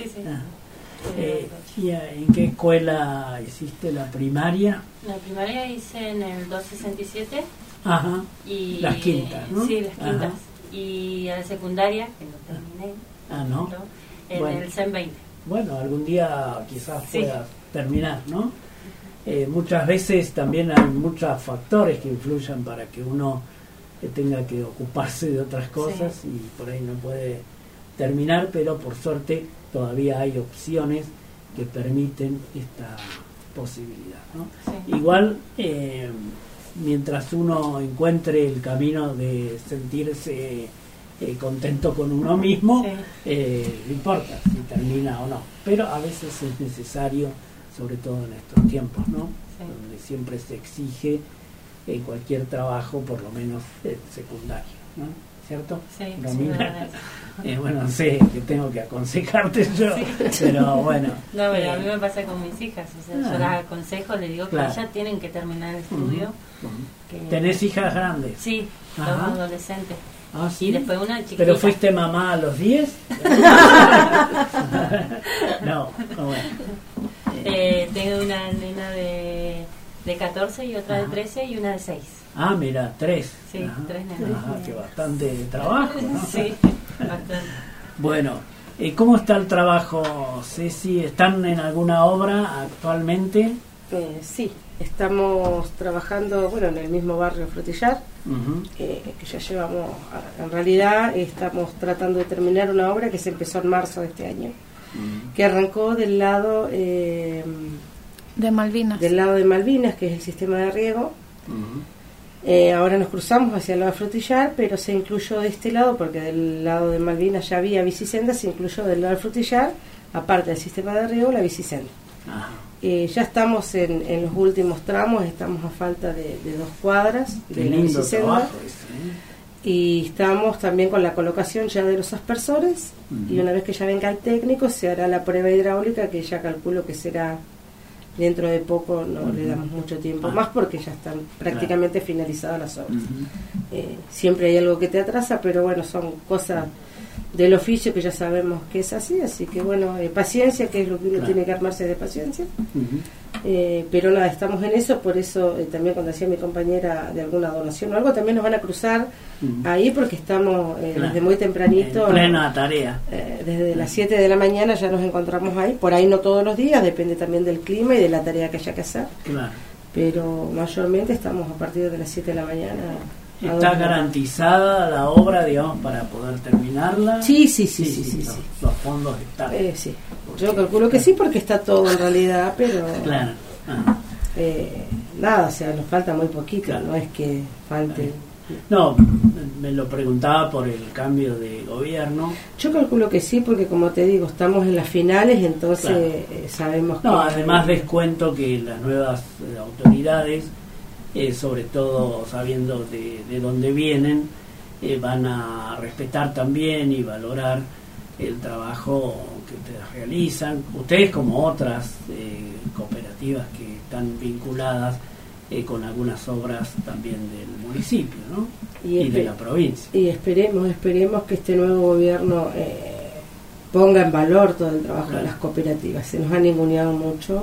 ¿Y en qué escuela hiciste la primaria? La primaria hice en el 267. Ajá. Y las quintas, ¿no? Sí, las quintas. Ajá. Y a la secundaria, que no terminé. ¿No? En el CEN 20. Bueno, algún día quizás puedas terminar, ¿no? Muchas veces también hay muchos factores que influyen para que uno tenga que ocuparse de otras cosas y por ahí no puede terminar, pero por suerte todavía hay opciones que permiten esta posibilidad, ¿no? Sí. Igual, mientras uno encuentre el camino de sentirse contento con uno mismo, no importa si termina o no, pero a veces es necesario, sobre todo en estos tiempos, ¿no? Donde siempre se exige en cualquier trabajo, por lo menos secundario, ¿no? ¿Cierto? Sí, Romina. Bueno, sé que tengo que aconsejarte yo, pero bueno. No, pero a mí me pasa con mis hijas, o sea, yo las aconsejo, les digo que ya tienen que terminar el estudio. ¿Tenés hijas grandes? Sí, dos adolescentes. Ah, ¿sí? Y después una chiquita. ¿Pero fuiste mamá a los 10? No, bueno. Tengo una nena de 14 y otra de 13 y una de 6. Ah, mira, 3. Sí, 3 nenas. Que bastante trabajo, ¿no? Sí, bastante. Bueno, ¿cómo está el trabajo, Ceci? ¿Están en alguna obra actualmente? Sí, estamos trabajando, en el mismo barrio Frutillar, que ya llevamos, en realidad estamos tratando de terminar una obra que se empezó en marzo de este año, que arrancó del lado de Malvinas. Del lado de Malvinas, que es el sistema de riego. Ahora nos cruzamos hacia el lado de Frutillar, pero se incluyó de este lado, porque del lado de Malvinas ya había bicisenda, se incluyó del lado de Frutillar, aparte del sistema de riego, la bicisenda. Ya estamos en los últimos tramos, estamos a falta de 2 cuadras de la bicisenda. Y estamos también con la colocación ya de los aspersores, y una vez que ya venga el técnico se hará la prueba hidráulica, que ya calculo que será dentro de poco, no le damos mucho tiempo más porque ya están prácticamente finalizadas las obras. Siempre hay algo que te atrasa, pero bueno, son cosas del oficio que ya sabemos que es así que paciencia, que es lo que uno tiene que armarse de paciencia. Pero nada, estamos en eso, por eso también cuando decía mi compañera de alguna donación o algo, también nos van a cruzar ahí, porque estamos desde muy tempranito, en plena tarea, desde las 7 de la mañana ya nos encontramos ahí, por ahí no todos los días, depende también del clima y de la tarea que haya que hacer, pero mayormente estamos a partir de las 7 de la mañana. ¿Está garantizada la obra, digamos, para poder terminarla? Sí. Los fondos están. Sí. Yo calculo que sí, porque está todo en realidad, pero claro. Nada, o sea, nos falta muy poquito, no es que falte. No, me lo preguntaba por el cambio de gobierno. Yo calculo que sí, porque como te digo, estamos en las finales, entonces sabemos que... Además descuento que las nuevas autoridades, sobre todo sabiendo de dónde vienen, van a respetar también y valorar el trabajo que ustedes realizan, ustedes como otras cooperativas que están vinculadas con algunas obras también del municipio, ¿no? Y de la provincia. Y esperemos que este nuevo gobierno ponga en valor todo el trabajo de las cooperativas. Se nos ha ninguneado mucho.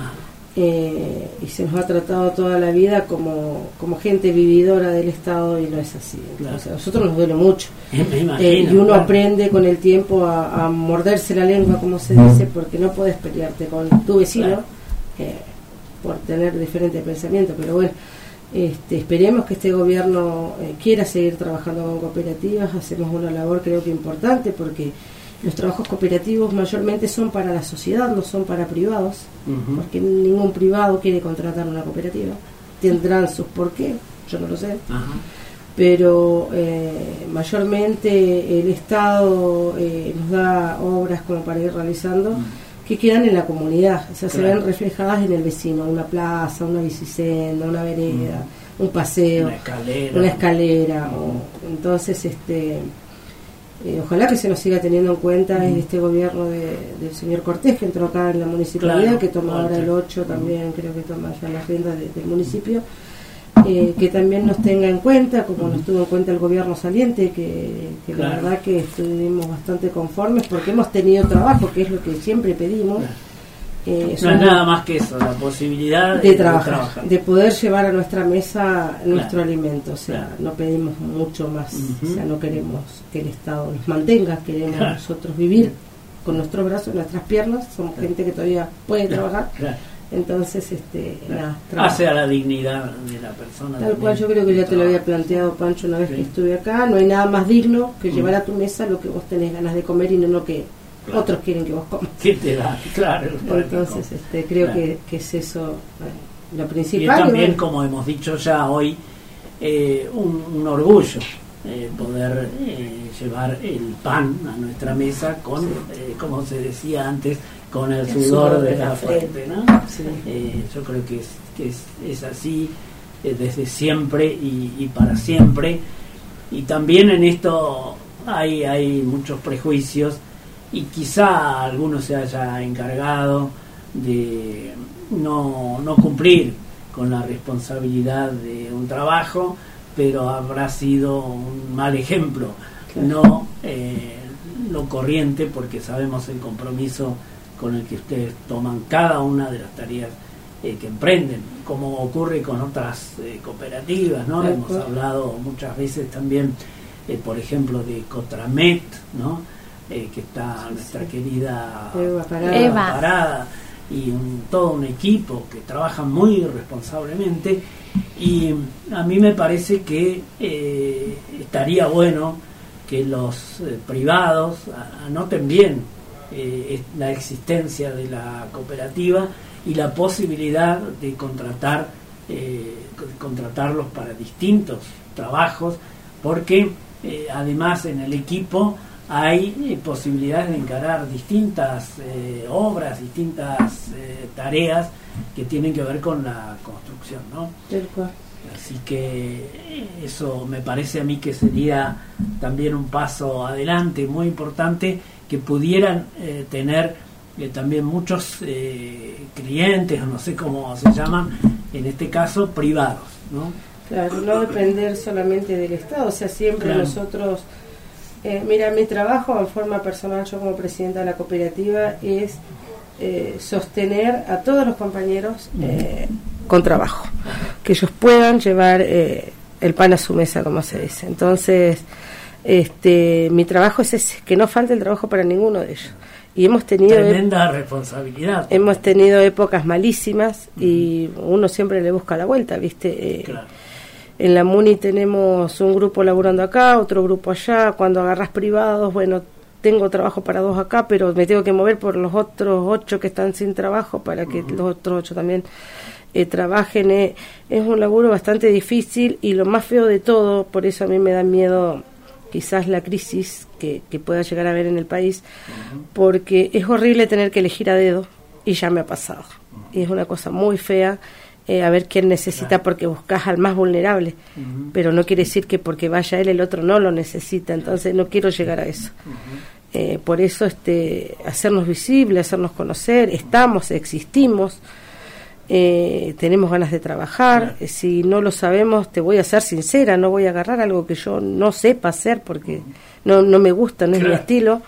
Y se nos ha tratado toda la vida como gente vividora del Estado, y no es así. Entonces, a nosotros nos duele mucho. Y uno aprende con el tiempo a morderse la lengua, como se dice, porque no puedes pelearte con tu vecino por tener diferentes pensamientos. Pero bueno, esperemos que este gobierno quiera seguir trabajando con cooperativas. Hacemos una labor creo que importante, porque los trabajos cooperativos mayormente son para la sociedad, no son para privados, porque ningún privado quiere contratar una cooperativa. Tendrán sus porqué, yo no lo sé, pero mayormente el Estado nos da obras como para ir realizando que quedan en la comunidad, o sea, se ven reflejadas en el vecino, una plaza, una bicisenda, una vereda, un paseo, una escalera. Entonces, ojalá que se nos siga teniendo en cuenta en este gobierno del señor Cortés, que entró acá en la municipalidad, que toma ahora el 8 también, creo que toma ya las riendas del municipio. que también nos tenga en cuenta, como nos tuvo en cuenta el gobierno saliente, que la verdad que estuvimos bastante conformes porque hemos tenido trabajo, que es lo que siempre pedimos. No es nada más que eso, la posibilidad de trabajar, de poder llevar a nuestra mesa nuestro alimento. O sea, no pedimos mucho más. O sea, no queremos que el Estado nos mantenga, queremos nosotros vivir con nuestros brazos, nuestras piernas. Somos gente que todavía puede trabajar. Entonces, nada, hace a la dignidad de la persona. Tal cual, yo creo que ya te lo había planteado, Pancho, una vez que estuve acá. No hay nada más digno que llevar a tu mesa lo que vos tenés ganas de comer y no lo que otros quieren que vos comas. ¿Qué te da? Claro. Entonces, creo que es eso lo principal. Y también, como hemos dicho ya hoy, un orgullo poder llevar el pan a nuestra mesa con, como se decía antes, con el sudor de la frente, ¿no? Sí. Yo creo que es así desde siempre y para siempre. Y también en esto hay muchos prejuicios y quizá alguno se haya encargado de no cumplir con la responsabilidad de un trabajo, pero habrá sido un mal ejemplo, no lo corriente, porque sabemos el compromiso con el que ustedes toman cada una de las tareas que emprenden, como ocurre con otras cooperativas, ¿no? Hemos hablado muchas veces también, por ejemplo, de Cotramet, ¿no? Que está nuestra querida Eva Parada y todo un equipo que trabaja muy responsablemente, y a mí me parece que estaría bueno que los privados anoten bien la existencia de la cooperativa y la posibilidad de contratarlos para distintos trabajos, porque además en el equipo hay posibilidades de encarar distintas obras, distintas tareas que tienen que ver con la construcción, ¿no? Así que eso me parece a mí que sería también un paso adelante muy importante, que pudieran tener también muchos clientes, o no sé cómo se llaman, en este caso privados, ¿no? Claro, no depender solamente del Estado, o sea, siempre nosotros... mira, mi trabajo en forma personal, yo como presidenta de la cooperativa, es sostener a todos los compañeros con trabajo, que ellos puedan llevar el pan a su mesa, como se dice. Entonces, mi trabajo es ese, que no falte el trabajo para ninguno de ellos. Y hemos tenido tremenda responsabilidad. Hemos tenido épocas malísimas y uno siempre le busca la vuelta, ¿viste? En la MUNI tenemos un grupo laburando acá, otro grupo allá. Cuando agarras privados, bueno, tengo trabajo para 2 acá, pero me tengo que mover por los otros 8 que están sin trabajo para que los otros 8 también trabajen. Es un laburo bastante difícil, y lo más feo de todo, por eso a mí me da miedo quizás la crisis que pueda llegar a haber en el país, porque es horrible tener que elegir a dedo, y ya me ha pasado. Y es una cosa muy fea. A ver quién necesita, porque buscas al más vulnerable, pero no quiere decir que porque vaya él el otro no lo necesita. Entonces no quiero llegar a eso. Por eso hacernos visibles, hacernos conocer, existimos, tenemos ganas de trabajar. Si no lo sabemos, te voy a ser sincera, no voy a agarrar algo que yo no sepa hacer porque no me gusta, no es mi estilo.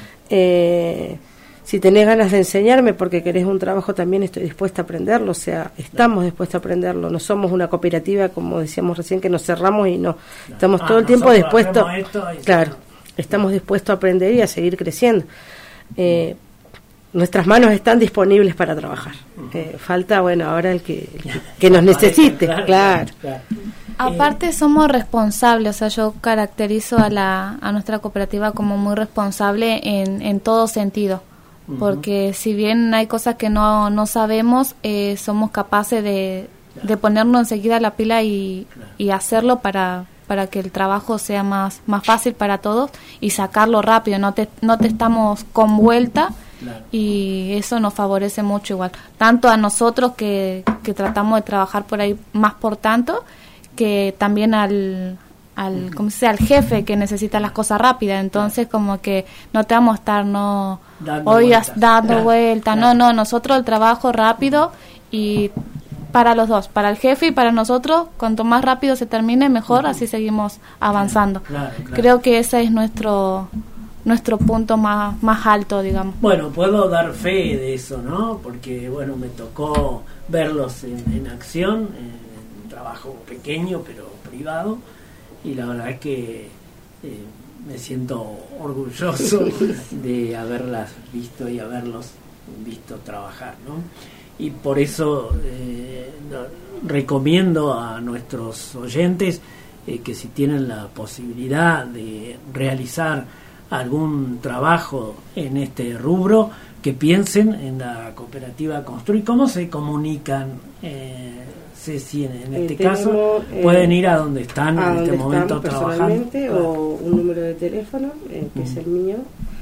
Si tenés ganas de enseñarme porque querés un trabajo, también estoy dispuesta a aprenderlo. O sea, estamos dispuestos a aprenderlo. No somos una cooperativa, como decíamos recién, que nos cerramos y no. Estamos todo el tiempo dispuestos. Estamos dispuestos a aprender y a seguir creciendo. Nuestras manos están disponibles para trabajar. Falta, bueno, ahora el que nos necesite, claro. Aparte somos responsables, o sea, yo caracterizo a nuestra cooperativa como muy responsable en todo sentido. Porque si bien hay cosas que no sabemos, somos capaces de ponernos enseguida la pila y hacerlo para que el trabajo sea más fácil para todos y sacarlo rápido, no te estamos con vuelta, y eso nos favorece mucho igual, tanto a nosotros que tratamos de trabajar por ahí más por tanto, que también al jefe que necesita las cosas rápidas. Entonces como que no te vamos a estar dando vueltas, no, nosotros el trabajo rápido y para los dos, para el jefe y para nosotros. Cuanto más rápido se termine, mejor, así seguimos avanzando. Claro. Creo que ese es nuestro punto más alto, digamos. Bueno, puedo dar fe de eso, ¿no? Porque, bueno, me tocó verlos en acción, en un trabajo pequeño, pero privado, y la verdad es que me siento orgulloso de haberlas visto y haberlos visto trabajar, ¿no? Y por eso recomiendo a nuestros oyentes que si tienen la posibilidad de realizar algún trabajo en este rubro, que piensen en la cooperativa Construir. ¿Cómo se comunican? Ceci, en este caso, pueden ir a donde están en este momento trabajando. O un número de teléfono, que es el mío,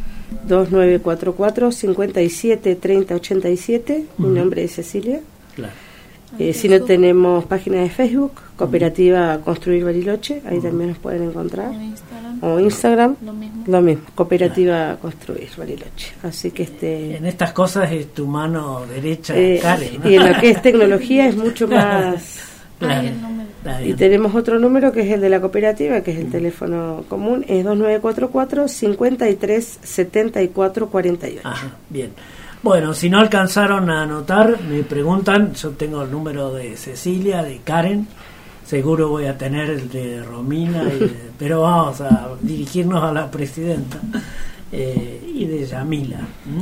2944 57 30 87. Mi nombre es Cecilia. Claro. Si no, tenemos página de Facebook, Cooperativa Construir Bariloche, ahí también nos pueden encontrar. O Instagram, lo mismo, Cooperativa Construir Bariloche. Así que en estas cosas es tu mano derecha, Karen, ¿no? Y en lo que es tecnología es mucho más. Claro. Y tenemos otro número que es el de la cooperativa, que es el teléfono común, es 2944 53 74 48. Ajá, bien. Bueno, si no alcanzaron a anotar, me preguntan, yo tengo el número de Cecilia, de Karen, seguro voy a tener el de Romina, pero vamos a dirigirnos a la presidenta, y de Yamila.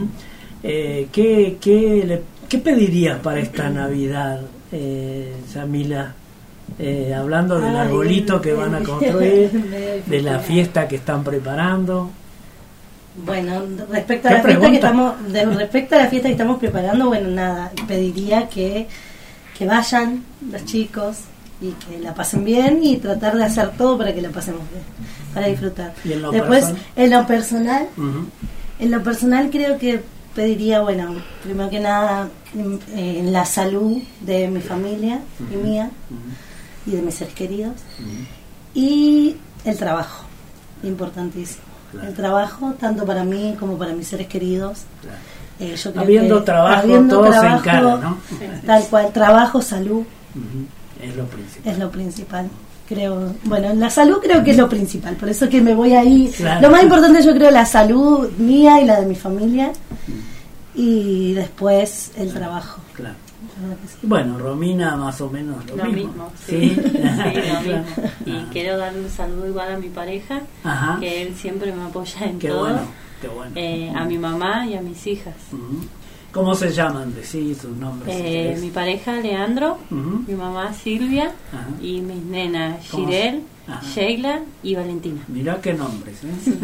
¿Qué pedirías para esta Navidad, Yamila? Hablando del arbolito que van a construir, de la fiesta que están preparando. Bueno, respecto a la fiesta que estamos preparando, bueno, nada, pediría que vayan los chicos y que la pasen bien y tratar de hacer todo para que la pasemos bien, para disfrutar. Después, en lo personal, en lo personal creo que pediría, bueno, primero que nada, en la salud de mi familia y mía y de mis seres queridos, y el trabajo, importantísimo. Claro. El trabajo, tanto para mí como para mis seres queridos. Claro. Yo creo habiendo que trabajo, todo se encarga, ¿no? Tal cual, trabajo, salud. Es lo principal. Es lo principal. Creo, bueno, la salud creo que es lo principal, por eso que me voy ahí. Claro. Lo más importante yo creo la salud mía y la de mi familia, y después el trabajo. Claro. Sí. Bueno, Romina más o menos lo mismo. Sí, sí, lo mismo. Y quiero darle un saludo igual a mi pareja, que él siempre me apoya en todo. Bueno, qué bueno. A mi mamá y a mis hijas. ¿Cómo se llaman? Decí sus nombres. Mi pareja Leandro, mi mamá Silvia, y mis nenas Girel, Sheila y Valentina. Mirá qué nombres,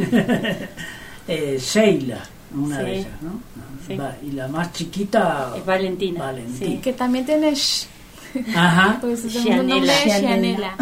Sheila, una de ellas, ¿no? Sí. Y la más chiquita es Valentina. Sí. Que también tiene pues Yanela. Yanela.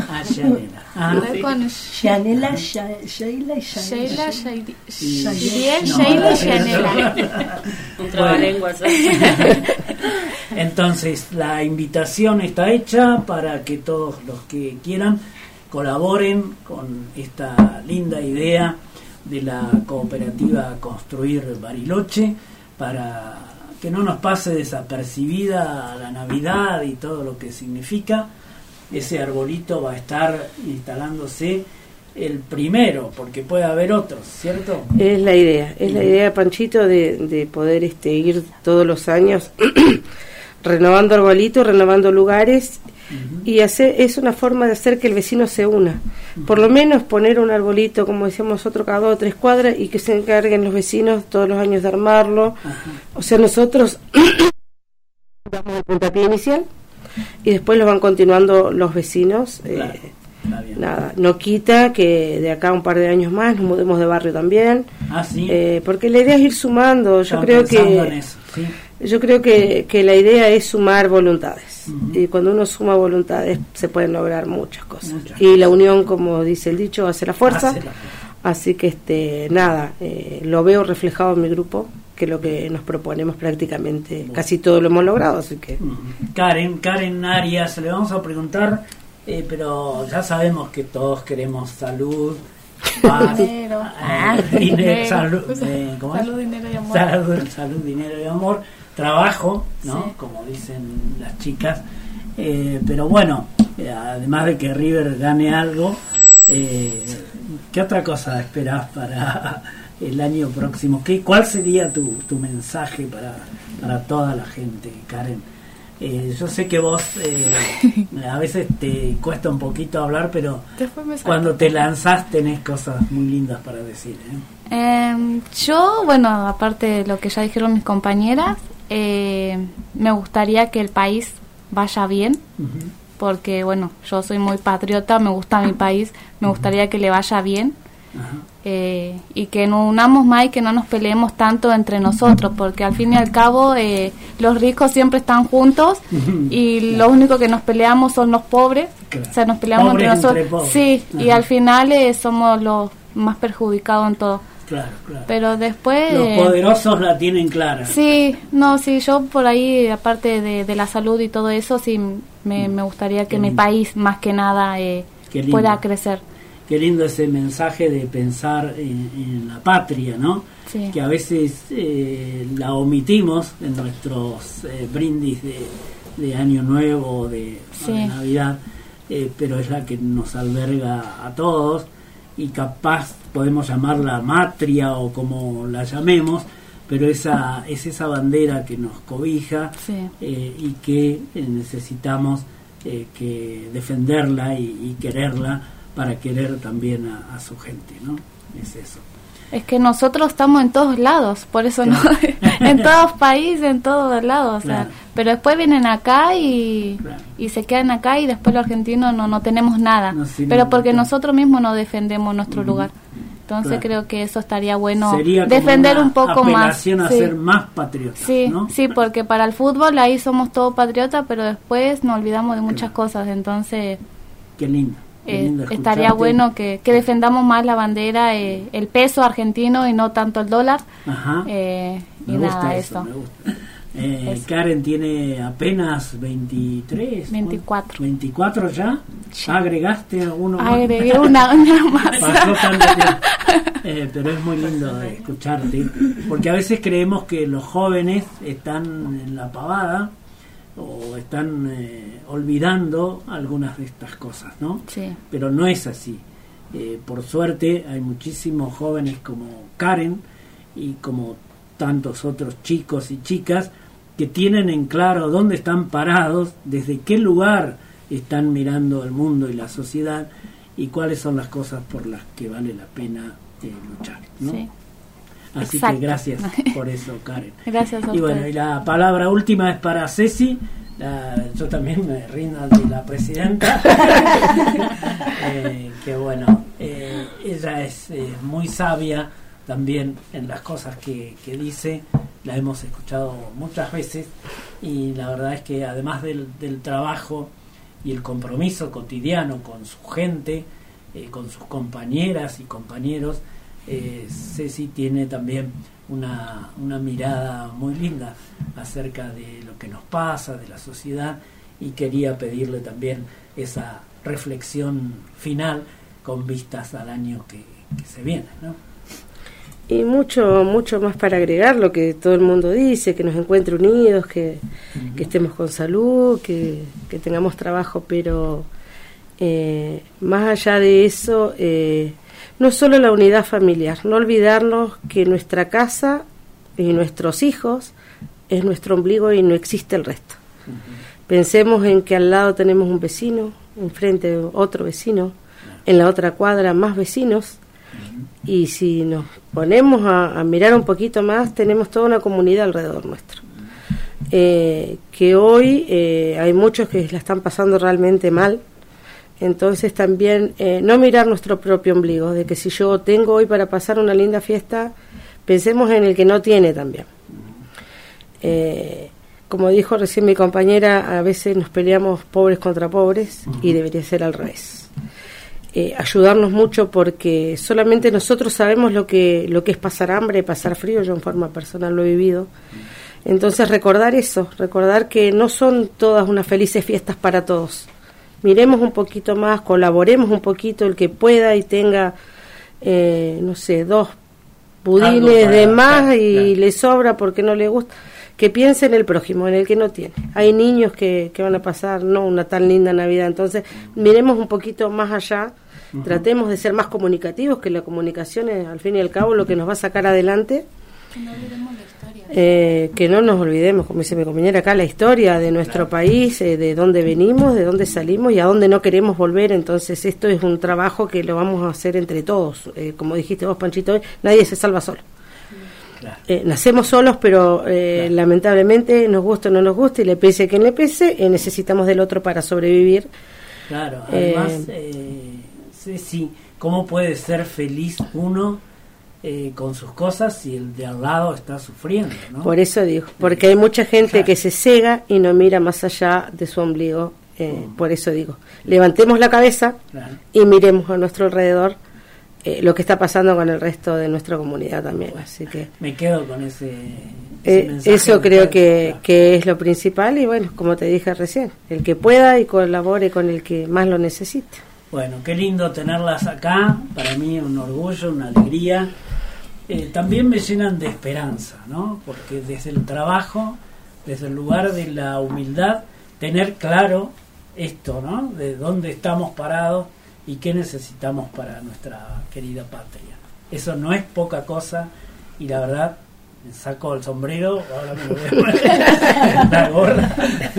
Yanela, Sheila y Sheila, Sheila y Yanela. Un trabalenguas. Entonces, la invitación está hecha para que todos los que quieran colaboren con esta linda idea de la cooperativa Construir Bariloche, para que no nos pase desapercibida la Navidad y todo lo que significa. Ese arbolito va a estar instalándose el primero, porque puede haber otros, ¿cierto? Es la idea, Panchito, de poder ir todos los años renovando arbolitos, renovando lugares, y es una forma de hacer que el vecino se una. Por lo menos poner un arbolito, como decíamos nosotros, cada 2 o 3 cuadras, y que se encarguen los vecinos todos los años de armarlo. O sea, nosotros damos el puntapié inicial y después lo van continuando los vecinos. Nada, no quita que de acá a un par de años más nos mudemos de barrio también. Porque la idea es ir sumando. Yo creo que la idea es sumar voluntades. Y cuando uno suma voluntades se pueden lograr muchas cosas. Y la unión, como dice el dicho, hace la fuerza. Así que lo veo reflejado en mi grupo, que lo que nos proponemos prácticamente casi todo lo hemos logrado. Así que Karen Arias, le vamos a preguntar, pero ya sabemos que todos queremos salud, paz, salud, dinero y amor. Salud, dinero y amor, trabajo, ¿no? Como dicen las chicas. pero bueno, además de que River gane algo, ¿qué otra cosa esperás para el año próximo? ¿Cuál sería tu mensaje para toda la gente, Karen? Yo sé que vos a veces te cuesta un poquito hablar, pero cuando te lanzás tenés cosas muy lindas para decir, yo, bueno, aparte de lo que ya dijeron mis compañeras, me gustaría que el país vaya bien, porque bueno, yo soy muy patriota, me gusta mi país, me gustaría que le vaya bien. Y que nos unamos más y que no nos peleemos tanto entre nosotros, porque al fin y al cabo los ricos siempre están juntos y lo único que nos peleamos son los pobres, o sea, nos peleamos pobres entre nosotros, pobres. Sí, y al final somos los más perjudicados en todo. Claro. Pero después los poderosos la tienen clara. Sí, yo por ahí, aparte de la salud y todo eso, sí me gustaría que mi país más que nada pueda crecer. Qué lindo ese mensaje de pensar en la patria, ¿no? Sí. Que a veces la omitimos en nuestros brindis de Año Nuevo, de Navidad, pero es la que nos alberga a todos, y capaz podemos llamarla matria o como la llamemos, pero es esa bandera que nos cobija, y que necesitamos que defenderla y quererla, para querer también a su gente, ¿no? Es eso. Es que nosotros estamos en todos lados, por eso no, en todos países, en todos lados, claro. O sea, pero después vienen acá y se quedan acá, y después los argentinos no tenemos nada, pero porque nosotros mismos no defendemos nuestro lugar. Entonces creo que eso estaría bueno. Sería defender un poco más. Apelación a ser más patriotas, ¿no? Sí, porque para el fútbol ahí somos todos patriotas, pero después nos olvidamos de muchas cosas, entonces. Qué lindo. Estaría bueno que defendamos más la bandera, el peso argentino y no tanto el dólar. Me gusta eso. Karen tiene apenas 23. 24. 24 ya. ¿Agregaste uno más? Agregué una más. Pasó tanto tiempo. Pero es muy lindo escucharte, porque a veces creemos que los jóvenes están en la pavada o están olvidando algunas de estas cosas, ¿no? Sí. Pero no es así. Por suerte hay muchísimos jóvenes como Karen y como tantos otros chicos y chicas que tienen en claro dónde están parados, desde qué lugar están mirando el mundo y la sociedad, y cuáles son las cosas por las que vale la pena luchar, ¿no? Sí. Así Exacto. Que gracias por eso, Karen. Gracias a Y bueno, y la palabra última es para Ceci. Yo también me rindo ante la presidenta. Que bueno, ella es muy sabia también en las cosas que dice. La hemos escuchado muchas veces, y la verdad es que además del trabajo y el compromiso cotidiano con su gente, con sus compañeras y compañeros, Ceci tiene también una mirada muy linda acerca de lo que nos pasa, de la sociedad, y quería pedirle también esa reflexión final con vistas al año que se viene, ¿no? Y mucho más para agregar, lo que todo el mundo dice, que nos encuentre unidos, que estemos con salud, que tengamos trabajo, pero más allá de eso, no solo la unidad familiar, no olvidarnos que nuestra casa y nuestros hijos es nuestro ombligo y no existe el resto. Pensemos en que al lado tenemos un vecino, enfrente otro vecino, en la otra cuadra más vecinos, y si nos ponemos a mirar un poquito más, tenemos toda una comunidad alrededor nuestro. Que hoy hay muchos que la están pasando realmente mal. Entonces también no mirar nuestro propio ombligo, de que si yo tengo hoy para pasar una linda fiesta, pensemos en el que no tiene también. Como dijo recién mi compañera, a veces nos peleamos pobres contra pobres, y debería ser al revés. Ayudarnos mucho, porque solamente nosotros sabemos lo que es pasar hambre, pasar frío. Yo en forma personal lo he vivido. Entonces recordar eso, recordar que no son todas unas felices fiestas para todos. Miremos un poquito más, colaboremos un poquito, el que pueda y tenga, 2 budines de más y le sobra porque no le gusta, que piense en el prójimo, en el que no tiene. Hay niños que van a pasar no una tan linda Navidad, entonces miremos un poquito más allá, tratemos de ser más comunicativos, que la comunicación es al fin y al cabo lo que nos va a sacar adelante. Que no olvidemos la historia. Que no nos olvidemos, como dice mi compañera acá, la historia de nuestro país, de dónde venimos, de dónde salimos y a dónde no queremos volver. Entonces esto es un trabajo que lo vamos a hacer entre todos. Como dijiste vos, Panchito, hoy nadie se salva solo. Nacemos solos, pero lamentablemente, nos gusta o no nos gusta, y le pese a quien le pese, necesitamos del otro para sobrevivir. Claro, además, sí, ¿cómo puede ser feliz uno con sus cosas si el de al lado está sufriendo, ¿no? Por eso digo, porque hay mucha gente que se cega y no mira más allá de su ombligo. Por eso digo, levantemos la cabeza y miremos a nuestro alrededor lo que está pasando con el resto de nuestra comunidad también. Así que me quedo con ese mensaje. Eso creo que es lo principal, y bueno, como te dije recién, el que pueda y colabore con el que más lo necesite. Bueno, qué lindo tenerlas acá, para mí un orgullo, una alegría. También me llenan de esperanza, ¿no? Porque desde el trabajo, desde el lugar de la humildad, tener claro esto, ¿no? De dónde estamos parados y qué necesitamos para nuestra querida patria. Eso no es poca cosa, y la verdad, me saco el sombrero, ahora me lo voy a poner la gorra.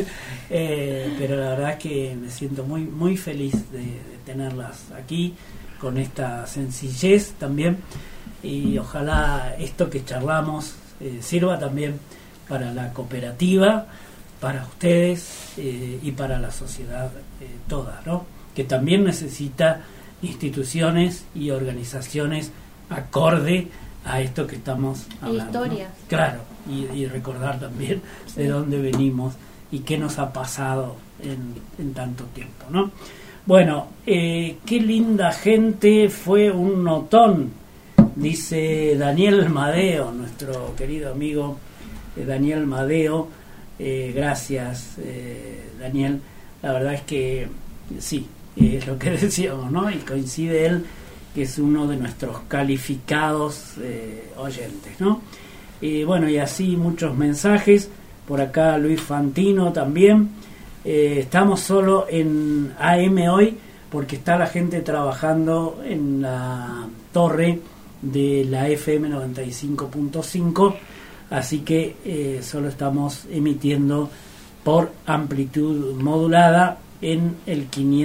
Pero la verdad es que me siento muy muy feliz de tenerlas aquí con esta sencillez también, y ojalá esto que charlamos sirva también para la cooperativa, para ustedes y para la sociedad toda, ¿no? Que también necesita instituciones y organizaciones acorde a esto que estamos hablando, historia, ¿no? Claro, y recordar también de dónde venimos y qué nos ha pasado en tanto tiempo, ¿no? Bueno, qué linda gente, fue un notón, dice Daniel Madeo, nuestro querido amigo Daniel Madeo. Gracias, Daniel. La verdad es que sí, es lo que decíamos, ¿no? Y coincide él, que es uno de nuestros calificados oyentes, ¿no? Bueno, y así muchos mensajes. Por acá Luis Fantino también. Estamos solo en AM hoy porque está la gente trabajando en la torre de la FM 95.5, así que solo estamos emitiendo por amplitud modulada en el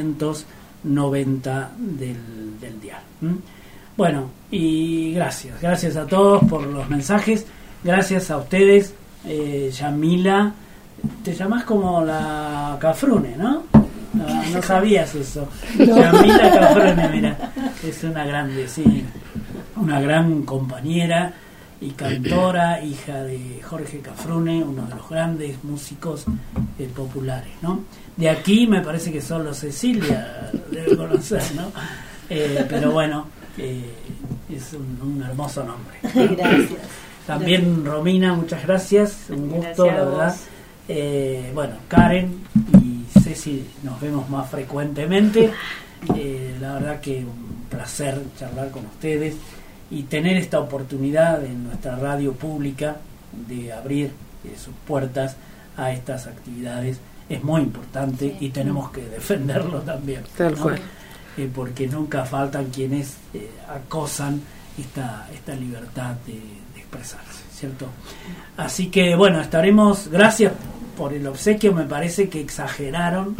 590 del dial. Bueno, y gracias a todos por los mensajes, gracias a ustedes. Yamila, te llamás como la Cafrune, ¿no? No sabías eso. Yamila Cafrune, mira, es una grande, sí, una gran compañera y cantora, hija de Jorge Cafrune, uno de los grandes músicos populares, ¿no? De aquí me parece que solo Cecilia debe conocer, ¿no? Pero bueno, es un hermoso nombre, ¿no? Gracias. También Romina, muchas gracias, un gusto, la verdad. Bueno, Karen y Ceci nos vemos más frecuentemente. La verdad que un placer charlar con ustedes y tener esta oportunidad en nuestra radio pública de abrir sus puertas a estas actividades. Es muy importante, y tenemos que defenderlo también, tal cual, porque nunca faltan quienes acosan esta libertad de expresarse, ¿cierto? Así que bueno, estaremos, gracias por el obsequio, me parece que exageraron,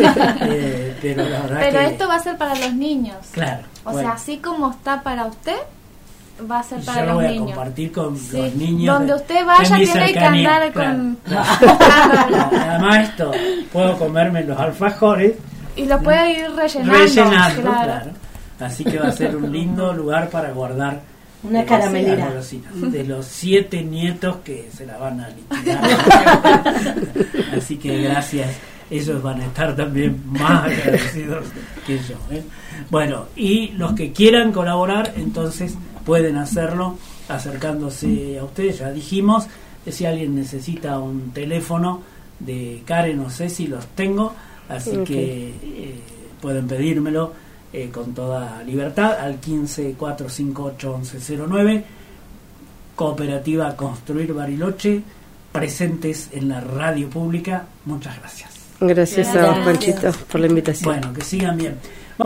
pero la verdad pero que esto va a ser para los niños, claro, o sea, así como está para usted, va a ser para yo los lo voy niños. A compartir con los niños. Donde usted vaya tiene que andar con... Además esto, puedo comerme los alfajores y los puede ir rellenando, claro. Así que va a ser un lindo lugar para guardar una caramelera de los 7 nietos que se la van a liquidar. Así que gracias, ellos van a estar también más agradecidos que yo, ¿eh? Bueno, y los que quieran colaborar, entonces pueden hacerlo acercándose a ustedes. Ya dijimos, si alguien necesita un teléfono de Karen o Ceci, los tengo, así que pueden pedírmelo con toda libertad al 15-458-1109. Cooperativa Construir Bariloche, presentes en la radio pública. Muchas gracias. Gracias a vos, Panchito, por la invitación. Bueno, que sigan bien.